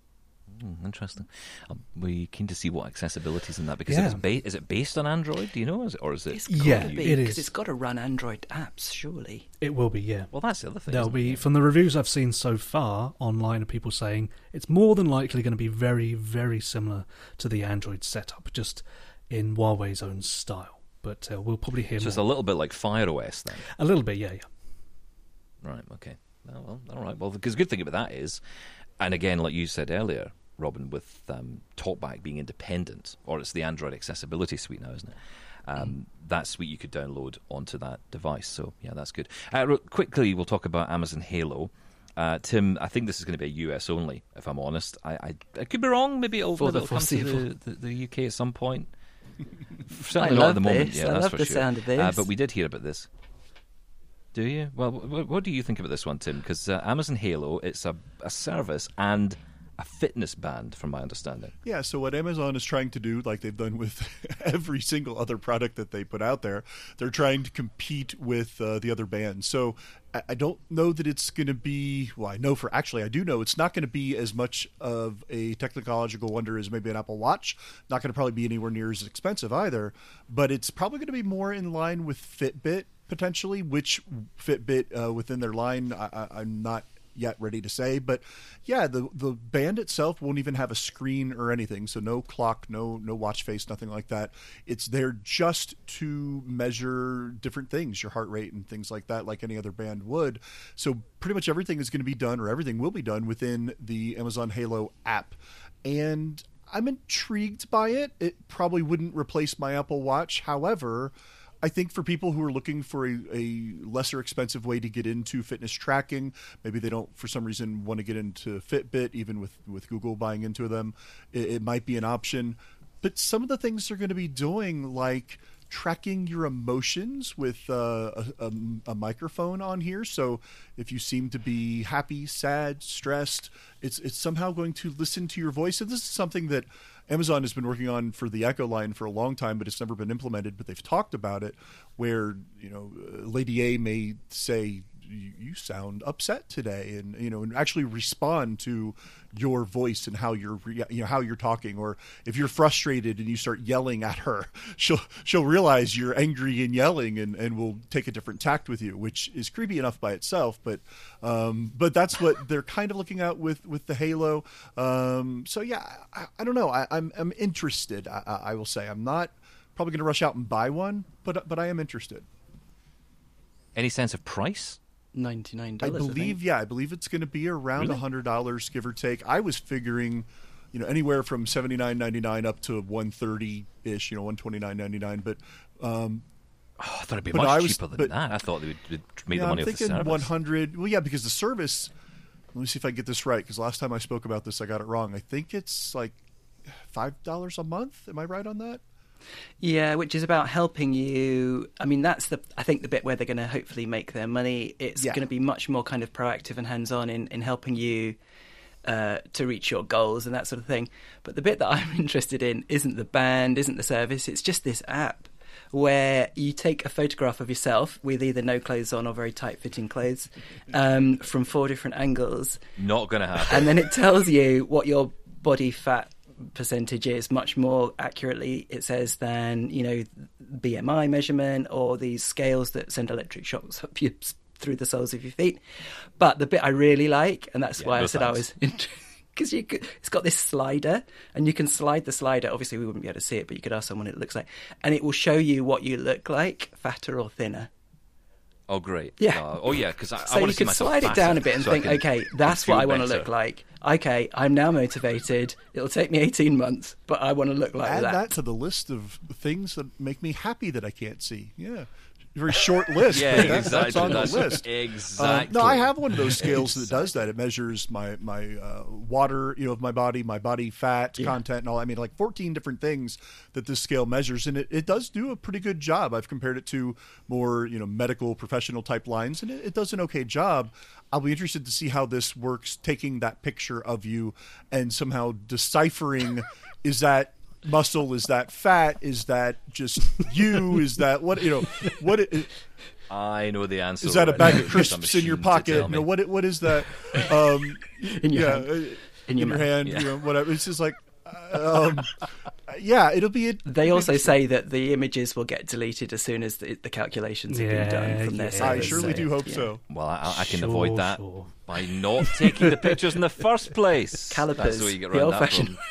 Mm, interesting. Um, we're keen to see what accessibility is in that, because yeah. it's ba- is it based on Android? Do you know, is it, or is it? It's yeah, got to be, it because is. it's got to run Android apps, surely. It will be, yeah. Well, that's the other thing. There'll be it? from the reviews I've seen so far online of people saying it's more than likely going to be very, very similar to the Android setup, just in Huawei's own style. But uh, we'll probably hear so more. It's a little bit like Fire O S then. A little bit, yeah, yeah. Right. Okay. Oh, well, all right. Well, because the good thing about that is, and again, like you said earlier, Robin, with um, TalkBack being independent, or it's the Android Accessibility Suite now, isn't it? Um, mm. That suite you could download onto that device. So, yeah, that's good. Uh, quickly, we'll talk about Amazon Halo. Uh, Tim, I think this is going to be a U S only, if I'm honest. I, I, I could be wrong. Maybe it'll, For the it'll come to foreseeable. the, the, the U K at some point. I Certainly not love at the moment. this. Yeah, I that's love for the sure. sound of this. Uh, but we did hear about this. Do you? Well, what, what do you think about this one, Tim? Because uh, Amazon Halo, it's a, a service and a fitness band, from my understanding. Yeah, so what Amazon is trying to do, like they've done with every single other product that they put out there, they're trying to compete with uh, the other bands. So I, I don't know that it's going to be, well, I know for, actually, I do know it's not going to be as much of a technological wonder as maybe an Apple Watch. Not going to probably be anywhere near as expensive either, but it's probably going to be more in line with Fitbit, potentially, which Fitbit uh, within their line, I, I, I'm not yet ready to say, but yeah, the the band itself won't even have a screen or anything, so no clock, no no watch face, nothing like that. It's there just to measure different things, your heart rate and things like that, like any other band would. So pretty much everything is going to be done, or everything will be done within the Amazon Halo app, and I'm intrigued by it. It probably wouldn't replace my Apple Watch, however, I think for people who are looking for a, a lesser expensive way to get into fitness tracking, maybe they don't, for some reason, want to get into Fitbit, even with, with Google buying into them, it, it might be an option. But some of the things they're going to be doing, like tracking your emotions with uh, a, a, a microphone on here. So if you seem to be happy, sad, stressed, it's it's somehow going to listen to your voice. And this is something that Amazon has been working on for the Echo line for a long time, but it's never been implemented. But they've talked about it, where you know, Lady A may say, "You, you sound upset today," and you know, and actually respond to your voice and how you're, you know, how you're talking. Or if you're frustrated and you start yelling at her, she'll she'll realize you're angry and yelling, and, and will take a different tact with you, which is creepy enough by itself. But um, but that's what they're kind of looking at with with the Halo. Um, so yeah, I, I don't know. I, I'm I'm interested. I, I will say I'm not probably going to rush out and buy one, but but I am interested. Any sense of price? ninety-nine I dollars. believe, I yeah, I believe it's going to be around Really? one hundred dollars, give or take. I was figuring, you know, anywhere from seventy-nine ninety-nine up to one thirty-ish, you know, one twenty-nine ninety-nine. But um, Oh, I thought it'd be But much I was- cheaper than but- that. I thought they would, would make yeah, the money I'm off the thinking service. one hundred. Well, yeah, because the service, let me see if I get this right, because last time I spoke about this, I got it wrong. I think it's like five dollars a month. Am I right on that? Yeah, which is about helping you. I mean, that's the I think the bit where they're going to hopefully make their money. It's Yeah. going to be much more kind of proactive and hands-on in, in helping you uh, to reach your goals and that sort of thing. But the bit that I'm interested in isn't the band, isn't the service. It's just this app where you take a photograph of yourself with either no clothes on or very tight-fitting clothes um, from four different angles, Not going to happen. and then it tells you what your body fat percentage is much more accurately, it says, than, you know, B M I measurement or these scales that send electric shocks up you through the soles of your feet. But the bit I really like, and that's Yeah, why no I said thanks. I was because you could, it's got this slider, and you can slide the slider. Obviously, we wouldn't be able to see it, but you could ask someone what it looks like, and it will show you what you look like, fatter or thinner. Oh, great. Yeah. Uh, oh, yeah, because I, I So want you to see can myself slide it fatter down a bit and so I think, can- okay, that's feel what I want to better. look like. Okay, I'm now motivated. It'll take me eighteen months, but I want to look like Add that. that to the list of things that make me happy that I can't see. Yeah. Very short list. Yeah, but that- exactly. That's on the That's list. exactly. Um, no, I have one of those scales that does that. It measures my my uh, water, you know, of my body, my body fat content, and all. I mean, like fourteen different things that this scale measures, and it, it does do a pretty good job. I've compared it to more, you know, medical professional type lines, and it, it does an okay job. I'll be interested to see how this works, taking that picture of you and somehow deciphering is that muscle, is that fat, is that just you, is that what, you know, what it, I know the answer. is that a already. bag of There's a crisps in your machine to pocket? tell You me. know, what what is that? Um, in your yeah, hand. uh, In your mouth. hand, Yeah. you know, whatever. It's just like, uh, um, yeah, it'll be. A, They also say that the images will get deleted as soon as the, the calculations have been Yeah, done from their yeah. side. I surely do hope yeah. so. Well, I, I can Sure, avoid that sure. by not taking the pictures in the first place. Calipers, That's where you get the around that old-fashioned. from.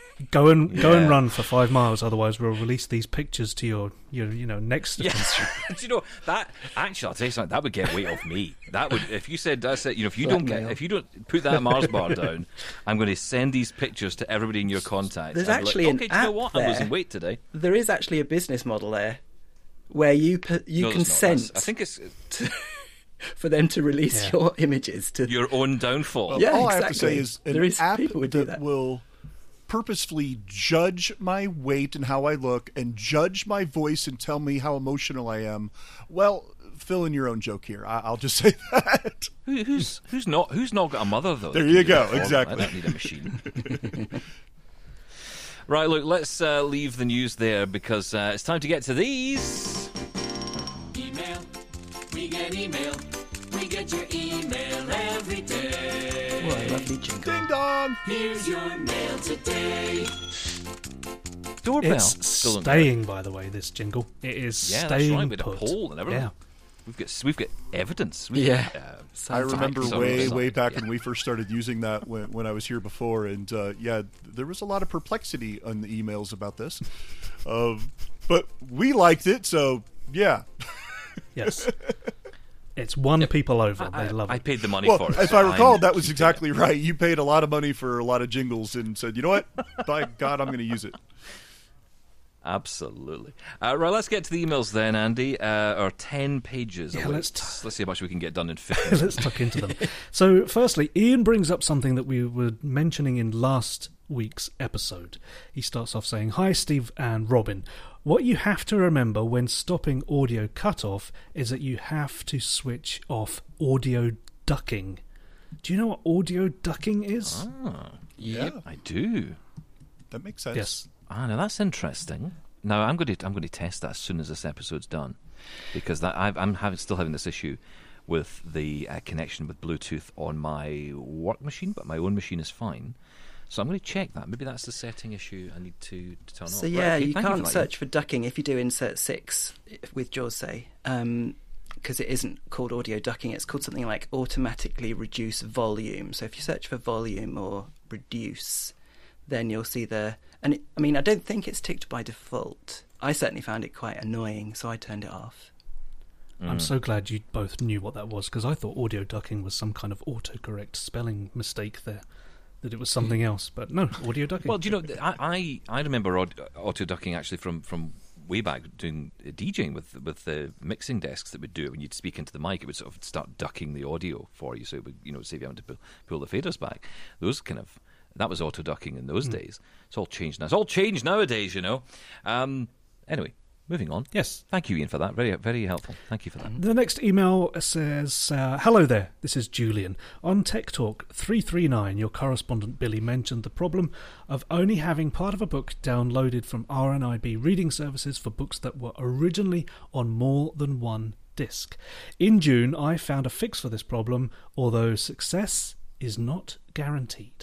Go and go Yeah. and run for five miles. Otherwise, we'll release these pictures to your, your you know, next. Yes, do you know that? Actually, I'll tell you something. That would get weight off me. That would, if you said, that's it. You know, if you don't get, Blackmail. if you don't put that Mars bar down, I'm going to send these pictures to everybody in your contacts. There's I'd be actually like, an okay, do you know app what? there. I'm losing weight today. There is actually a business model there where you pu- you No, there's not. consent. That's- I think it's. for them to release Yeah. your images to Your own downfall. Well, Yeah, all I have to exactly. say is an There is app people who do that, that. will purposefully judge my weight and how I look and judge my voice and tell me how emotional I am. Well, fill in your own joke here. I- I'll just say that. Who, who's who's not who's not got a mother though? There that you can do go, that for them? exactly. I don't need a machine. Right, look, let's uh, leave the news there because uh, it's time to get to these. Email, we get email, we get your email every day. what a lovely jingle. Ding dong. Here's your mail today. Doorbell. It's Still in there. staying, by the way, this jingle. It is Yeah, that's staying right. We had a put. poll and everything. Yeah. We've got we've got evidence. We've Yeah. got, uh, I remember Facts on way, the way side. back Yeah. when we first started using that when, when I was here before, and uh, yeah, there was a lot of perplexity on the emails about this. Um, but we liked it, so yeah. Yes. It's won people over. I, They love I it. paid the money Well, for it. if so I recall, I'm that was keeping exactly it. right. You paid a lot of money for a lot of jingles and said, you know what? By God, I'm going to use it. Absolutely. Uh, right, let's get to the emails then, Andy. Uh, our ten pages. Yeah, away. let's t- let's see how much we can get done in fifteen. Let's tuck into them. So, firstly, Ian brings up something that we were mentioning in last week's episode. He starts off saying, "Hi, Steve and Robin. What you have to remember when stopping audio cutoff is that you have to switch off audio ducking. Do you know what audio ducking is?" Ah, Yeah, I do. that makes sense. Yes. Ah, now that's interesting. Now I'm going to I'm going to test that as soon as this episode's done, because that I've, I'm having, still having this issue with the uh, connection with Bluetooth on my work machine, but my own machine is fine. So I'm going to check that. Maybe that's the setting issue I need to, to turn off. So Right, yeah, okay, you thank for can't that, search for ducking if you do insert six with JAWS, say, because it isn't called audio ducking. It's called something like automatically reduce volume. So if you search for volume or reduce, then you'll see the. And it, I mean, I don't think it's ticked by default. I certainly found it quite annoying, so I turned it off. I'm so glad you both knew what that was, because I thought audio ducking was some kind of autocorrect spelling mistake there, that it was something else. But no, audio ducking. Well, do you know, I I, I remember auto ducking actually from, from way back doing DJing with with the mixing desks that would do it when you'd speak into the mic. It would sort of start ducking the audio for you, so it would, you know, save you having to pull, pull the faders back. Those kind of that was auto ducking in those mm. days. It's all changed now. It's all changed nowadays, you know. Um, anyway. Moving on. Yes. Thank you, Ian, for that. Very, very helpful. Thank you for that. The next email says, uh, "Hello there, this is Julian. On Tech Talk three three nine, your correspondent Billy mentioned the problem of only having part of a book downloaded from R N I B reading services for books that were originally on more than one disc. In June, I found a fix for this problem, although success is not guaranteed.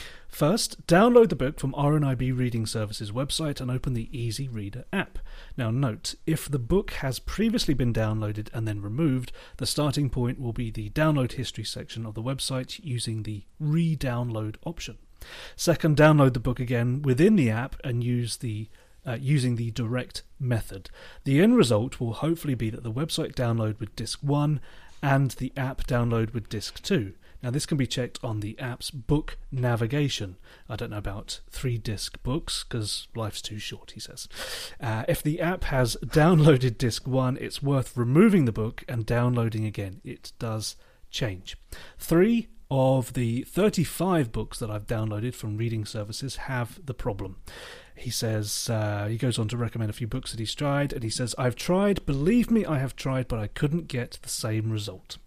First, download the book from R N I B Reading Services website and open the Easy Reader app. Now note, if the book has previously been downloaded and then removed, the starting point will be the download history section of the website using the re-download option. Second, download the book again within the app and use the Uh, using the direct method. The end result will hopefully be that the website download with disk one and the app download with disk two. Now this can be checked on the app's book navigation. I don't know about three disc books because life's too short, he says. Uh, if the app has downloaded disk one, it's worth removing the book and downloading again. It does change. Three of the thirty-five books that I've downloaded from reading services have the problem. He says, uh, he goes on to recommend a few books that he's tried, and he says, I've tried, believe me, I have tried, but I couldn't get the same result.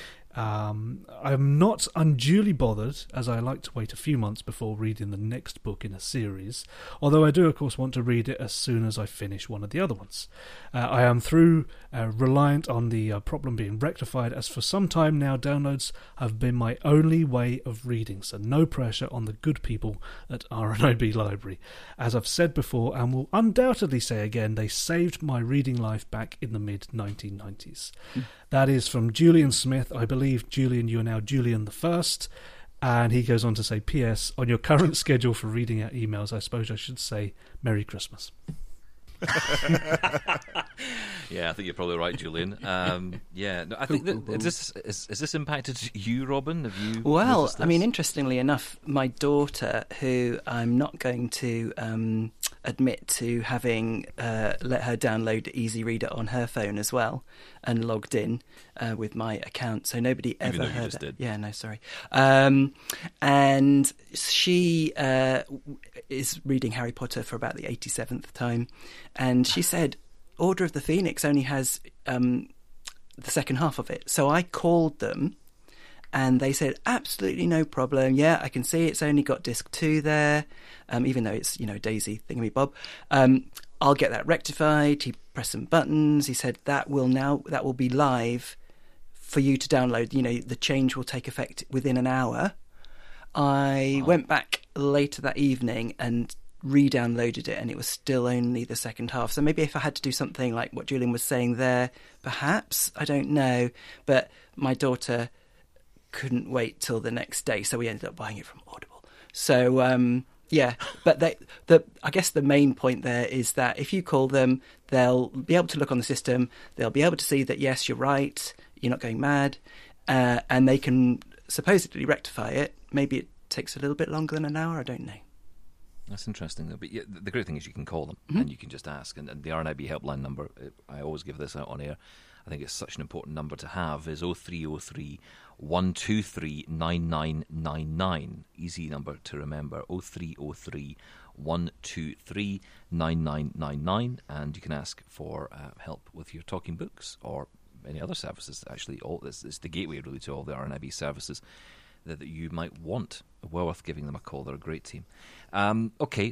Um, I'm not unduly bothered, as I like to wait a few months before reading the next book in a series, although I do, of course, want to read it as soon as I finish one of the other ones. Uh, I am through uh, reliant on the uh, problem being rectified, as for some time now downloads have been my only way of reading, so no pressure on the good people at R N I B Library. As I've said before, and will undoubtedly say again, they saved my reading life back in the mid nineteen nineties. Mm. That is from Julian Smith. I believe, Julian, you are now Julian the First. And he goes on to say, P S, on your current schedule for reading out emails, I suppose I should say Merry Christmas. Yeah, I think you're probably right, Julian. Um, yeah, no, I think that, is this is, is this impacted you, Robin? Have you? Well, noticed I mean, this? interestingly enough, my daughter, who I'm not going to um, admit to having uh, let her download Easy Reader on her phone as well and logged in uh, with my account. So nobody ever Even though you heard just that. did. Yeah, no, sorry. Um, and she uh, is reading Harry Potter for about the eighty-seventh time. And she said, Order of the Phoenix only has um, the second half of it. So I called them. And they said, absolutely no problem. Yeah, I can see it's only got disc two there, um, even though it's, you know, Daisy thingamy-bob. Um, I'll get that rectified. He pressed some buttons. He said, that will now, that will be live for you to download. You know, the change will take effect within an hour. I Wow. went back later that evening and re-downloaded it, and it was still only the second half. So maybe if I had to do something like what Julian was saying there, perhaps, I don't know. But my daughter couldn't wait till the next day, so we ended up buying it from Audible. So um yeah, but they, the I guess the main point there is that if you call them, they'll be able to look on the system, they'll be able to see that yes, you're right, you're not going mad, uh, and they can supposedly rectify it. Maybe it takes a little bit longer than an hour, I don't know. That's interesting, though. But yeah, the great thing is you can call them Mm-hmm. and you can just ask. And, and the R N I B helpline number, it, I always give this out on air. I think it's such an important number to have, is oh three oh three, one two three, nine nine nine nine. Easy number to remember, oh three oh three, one two three, nine nine nine nine. And you can ask for uh, help with your talking books or any other services. Actually, all it's, it's the gateway really to all the R N I B services that, that you might want. Well worth giving them a call. They're a great team. Um, okay,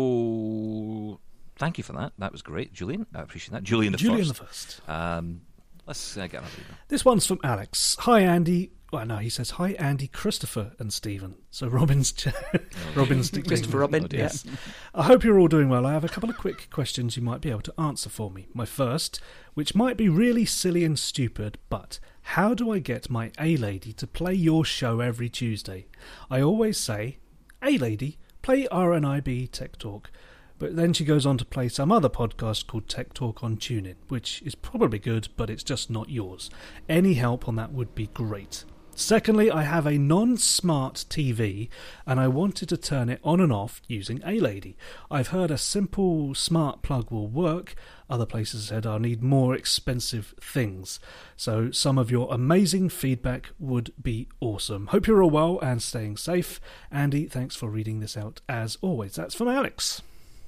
so thank you for that. That was great, Julian. I appreciate that. Julian the Julian first. the first. Um, let's uh, get another email. This one's from Alex. Hi, Andy. Well, no, he says, hi, Andy, Christopher, and Stephen. So Robin's... Robin's Christopher Robin, Oh, dear. yes. I hope you're all doing well. I have a couple of quick questions you might be able to answer for me. My first, which might be really silly and stupid, but how do I get my A-Lady to play your show every Tuesday? I always say, A-Lady, play R N I B Tech Talk. But then she goes on to play some other podcast called Tech Talk on TuneIn, which is probably good, but it's just not yours. Any help on that would be great. Secondly, I have a non-smart T V and I wanted to turn it on and off using A-Lady. I've heard a simple smart plug will work. Other places said I'll need more expensive things. So some of your amazing feedback would be awesome. Hope you're all well and staying safe. Andy, thanks for reading this out as always. That's from Alex.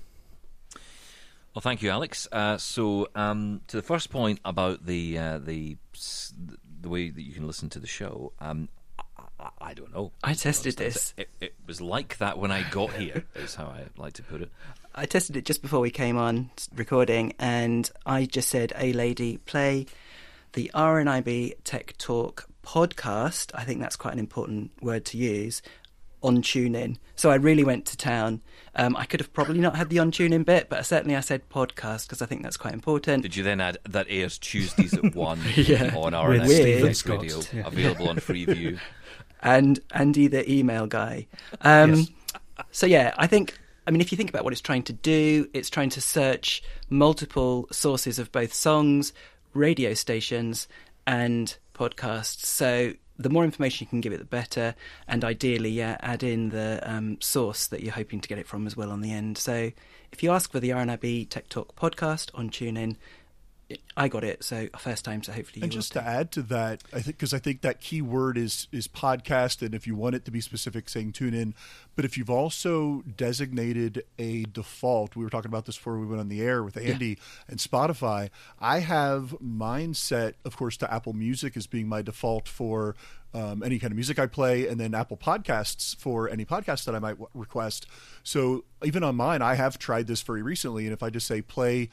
Well, thank you, Alex. Uh, so, um, to the first point about the uh, the the way that you can listen to the show, um, I, I, I don't know. I tested It's- this. It, it was like that when I got here, is how I like to put it. I tested it just before we came on recording, and I just said, "Hey, lady, play the R N I B Tech Talk podcast." I think that's quite an important word to use on TuneIn. So I really went to town. Um, I could have probably not had the on TuneIn bit, but certainly I said podcast because I think that's quite important. Did you then add that airs Tuesdays at one Yeah. on R With N I B Stephen Tech Scott, Radio, yeah. available on Freeview? and Andy, the email guy. Um, Yes. So yeah, I think. I mean, if you think about what it's trying to do, it's trying to search multiple sources of both songs, radio stations, and podcasts. So the more information you can give it, the better. And ideally, yeah, add in the um, source that you're hoping to get it from as well on the end. So if you ask for the R N I B Tech Talk podcast on TuneIn, it- I got it. So first time, so hopefully you And will just too. to add to that, I think because I think that key word is is podcast, and if you want it to be specific, saying tune in. But if you've also designated a default, we were talking about this before we went on the air with Andy and Spotify. I have mine set, of course, to Apple Music as being my default for um, any kind of music I play, and then Apple Podcasts for any podcast that I might w- request. So even on mine, I have tried this very recently, and if I just say play.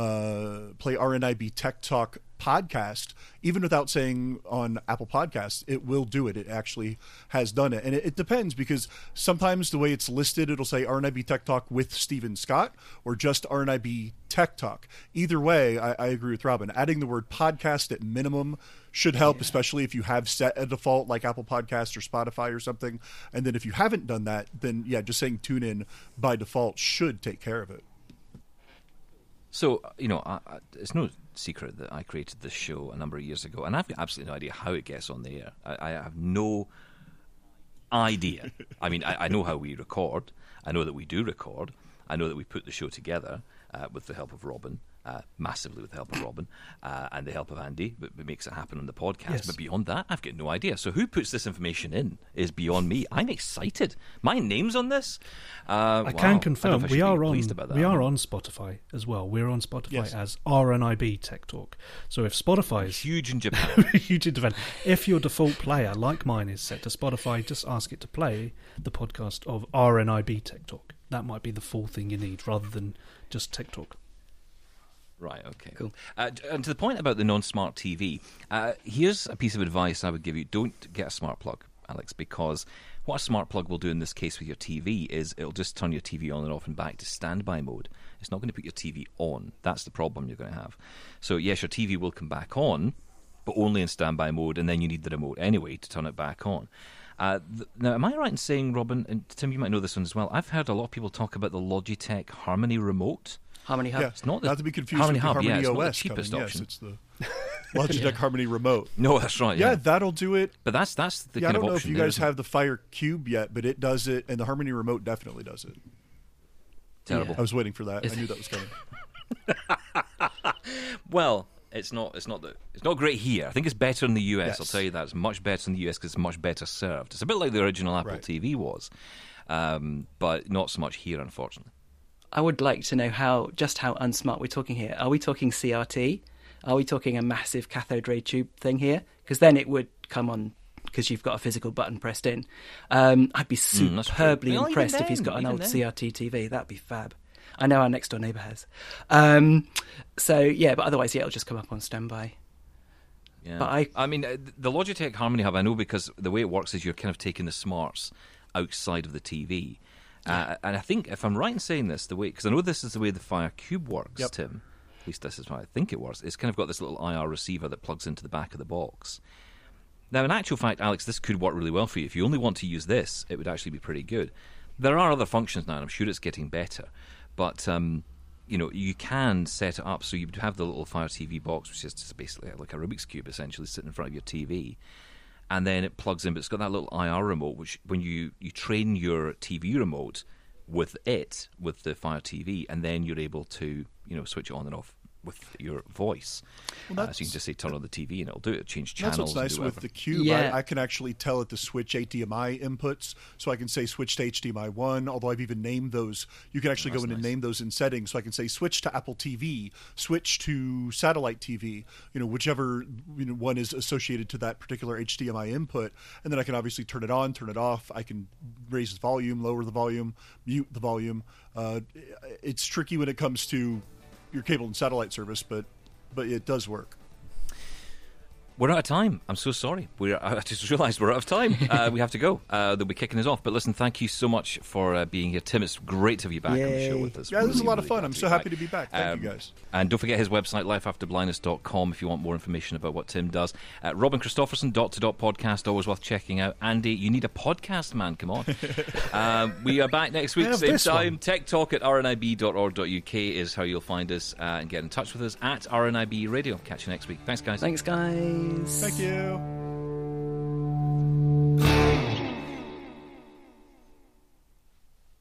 Uh, play R N I B Tech Talk podcast, even without saying on Apple Podcasts, it will do it. It actually has done it. And it, it depends, because sometimes the way it's listed, it'll say R N I B Tech Talk with Stephen Scott or just R N I B Tech Talk. Either way, I, I agree with Robin. Adding the word podcast at minimum should help, yeah. especially if you have set a default like Apple Podcasts or Spotify or something. And then if you haven't done that, then yeah, just saying tune in by default should take care of it. So, you know, I, I, it's no secret that I created this show a number of years ago, and I've got absolutely no idea how it gets on the air. I, I have no idea. I mean, I, I know how we record. I know that we do record. I know that we put the show together uh, with the help of Robin, uh, massively with the help of Robin, uh, and the help of Andy, but, but makes it happen on the podcast. Yes. But beyond that, I've got no idea. So who puts this information in is beyond me. I'm excited. My name's on this. Uh, I wow. can I don't confirm know if I we should are be on pleased about that. we are on Spotify as well. We're on Spotify Yes. as R N I B Tech Talk. So if Spotify's Huge in Japan. huge in Japan, if your default player like mine is set to Spotify, just ask it to play the podcast of R N I B Tech Talk. That might be the full thing you need rather than just Tech Talk. Right, okay. Cool. Uh, and to the point about the non-smart T V, uh, here's a piece of advice I would give you. Don't get a smart plug, Alex, because what a smart plug will do in this case with your T V is it'll just turn your T V on and off and back to standby mode. It's not going to put your T V on. That's the problem you're going to have. So, yes, your T V will come back on, but only in standby mode, and then you need the remote anyway to turn it back on. Uh, th- now, am I right in saying, Robin, and Tim, you might know this one as well, I've heard a lot of people talk about the Logitech Harmony remote. Harmony Hub. Yeah, It's not the not to be confused Harmony with the Hub, Harmony yeah, it's O not the S cheapest coming. option. Yes, it's the Logitech Harmony Remote. No, that's right. Yeah, Yeah, that'll do it. but that's that's the Yeah, I kind don't of know if option. you there, guys isn't it? have the Fire Cube yet, but it does it, and the Harmony Remote definitely does it. Terrible. I was waiting for that. I knew that was coming. Well, it's not. It's not the. It's not great here. I think it's better in the U S. Yes. I'll tell you that. It's much better in the U S because it's much better served. It's a bit like the original Apple Right. T V was, um, but not so much here, unfortunately. I would like to know how just how unsmart we're talking here. Are we talking C R T? Are we talking a massive cathode ray tube thing here? Because then it would come on because you've got a physical button pressed in. Um, I'd be Mm, that's true. superbly Well, even impressed if he's then, got an even old then. C R T T V. That'd be fab. I know our next door neighbour has. Um, so yeah, but otherwise, yeah, it'll just come up on standby. Yeah. But I- I mean, uh, the Logitech Harmony Hub, I know because the way it works is you're kind of taking the smarts outside of the T V. Uh, and I think, if I'm right in saying this, the way, because I know this is the way the Fire Cube works, Yep. Tim, at least this is how I think it works, it's kind of got this little I R receiver that plugs into the back of the box. Now, in actual fact, Alex, this could work really well for you. If you only want to use this, it would actually be pretty good. There are other functions now, and I'm sure it's getting better. But, um, you know, you can set it up so you would have the little Fire T V box, which is just basically like a Rubik's Cube, essentially, sitting in front of your T V. And then it plugs in, but it's got that little I R remote, which when you, you train your T V remote with it, with the Fire T V, and then you're able to, you know, switch it on and off with your voice. Well, uh, that's- so you can just say turn on the T V and it'll do it, change That's channels. what's nice and do with whatever. the Cube. Yeah. I, I can actually tell it to switch H D M I inputs, so I can say switch to H D M I one. Although I've even named those, you can actually Oh, go that's in and nice. name those in settings. So I can say switch to Apple T V, switch to satellite T V. You know, whichever you know, one is associated to that particular H D M I input, and then I can obviously turn it on, turn it off. I can raise the volume, lower the volume, mute the volume. Uh, it's tricky when it comes to your cable and satellite service, but but it does work. We're out of time. I'm so sorry. We're, I just realised we're out of time. Uh, we have to go. Uh, they'll be kicking us off. But listen, thank you so much for uh, being here. Tim, it's great to have you back on the show Yay. with us. Yeah, this is a Really, lot of really fun. glad I'm to so be happy back. to be back. Thank you Um, guys. And don't forget his website, life after blindness dot com, if you want more information about what Tim does. Uh, Robin Christopherson, Dot to Dot Podcast, always worth checking out. Andy, you need a podcast, man. Come on. um, we are back next week, I have same this time. one. Tech Talk at r n i b dot org dot u k is how you'll find us uh, and get in touch with us at R N I B Radio. Catch you next week. Thanks, guys. Thanks, guys. Thank you.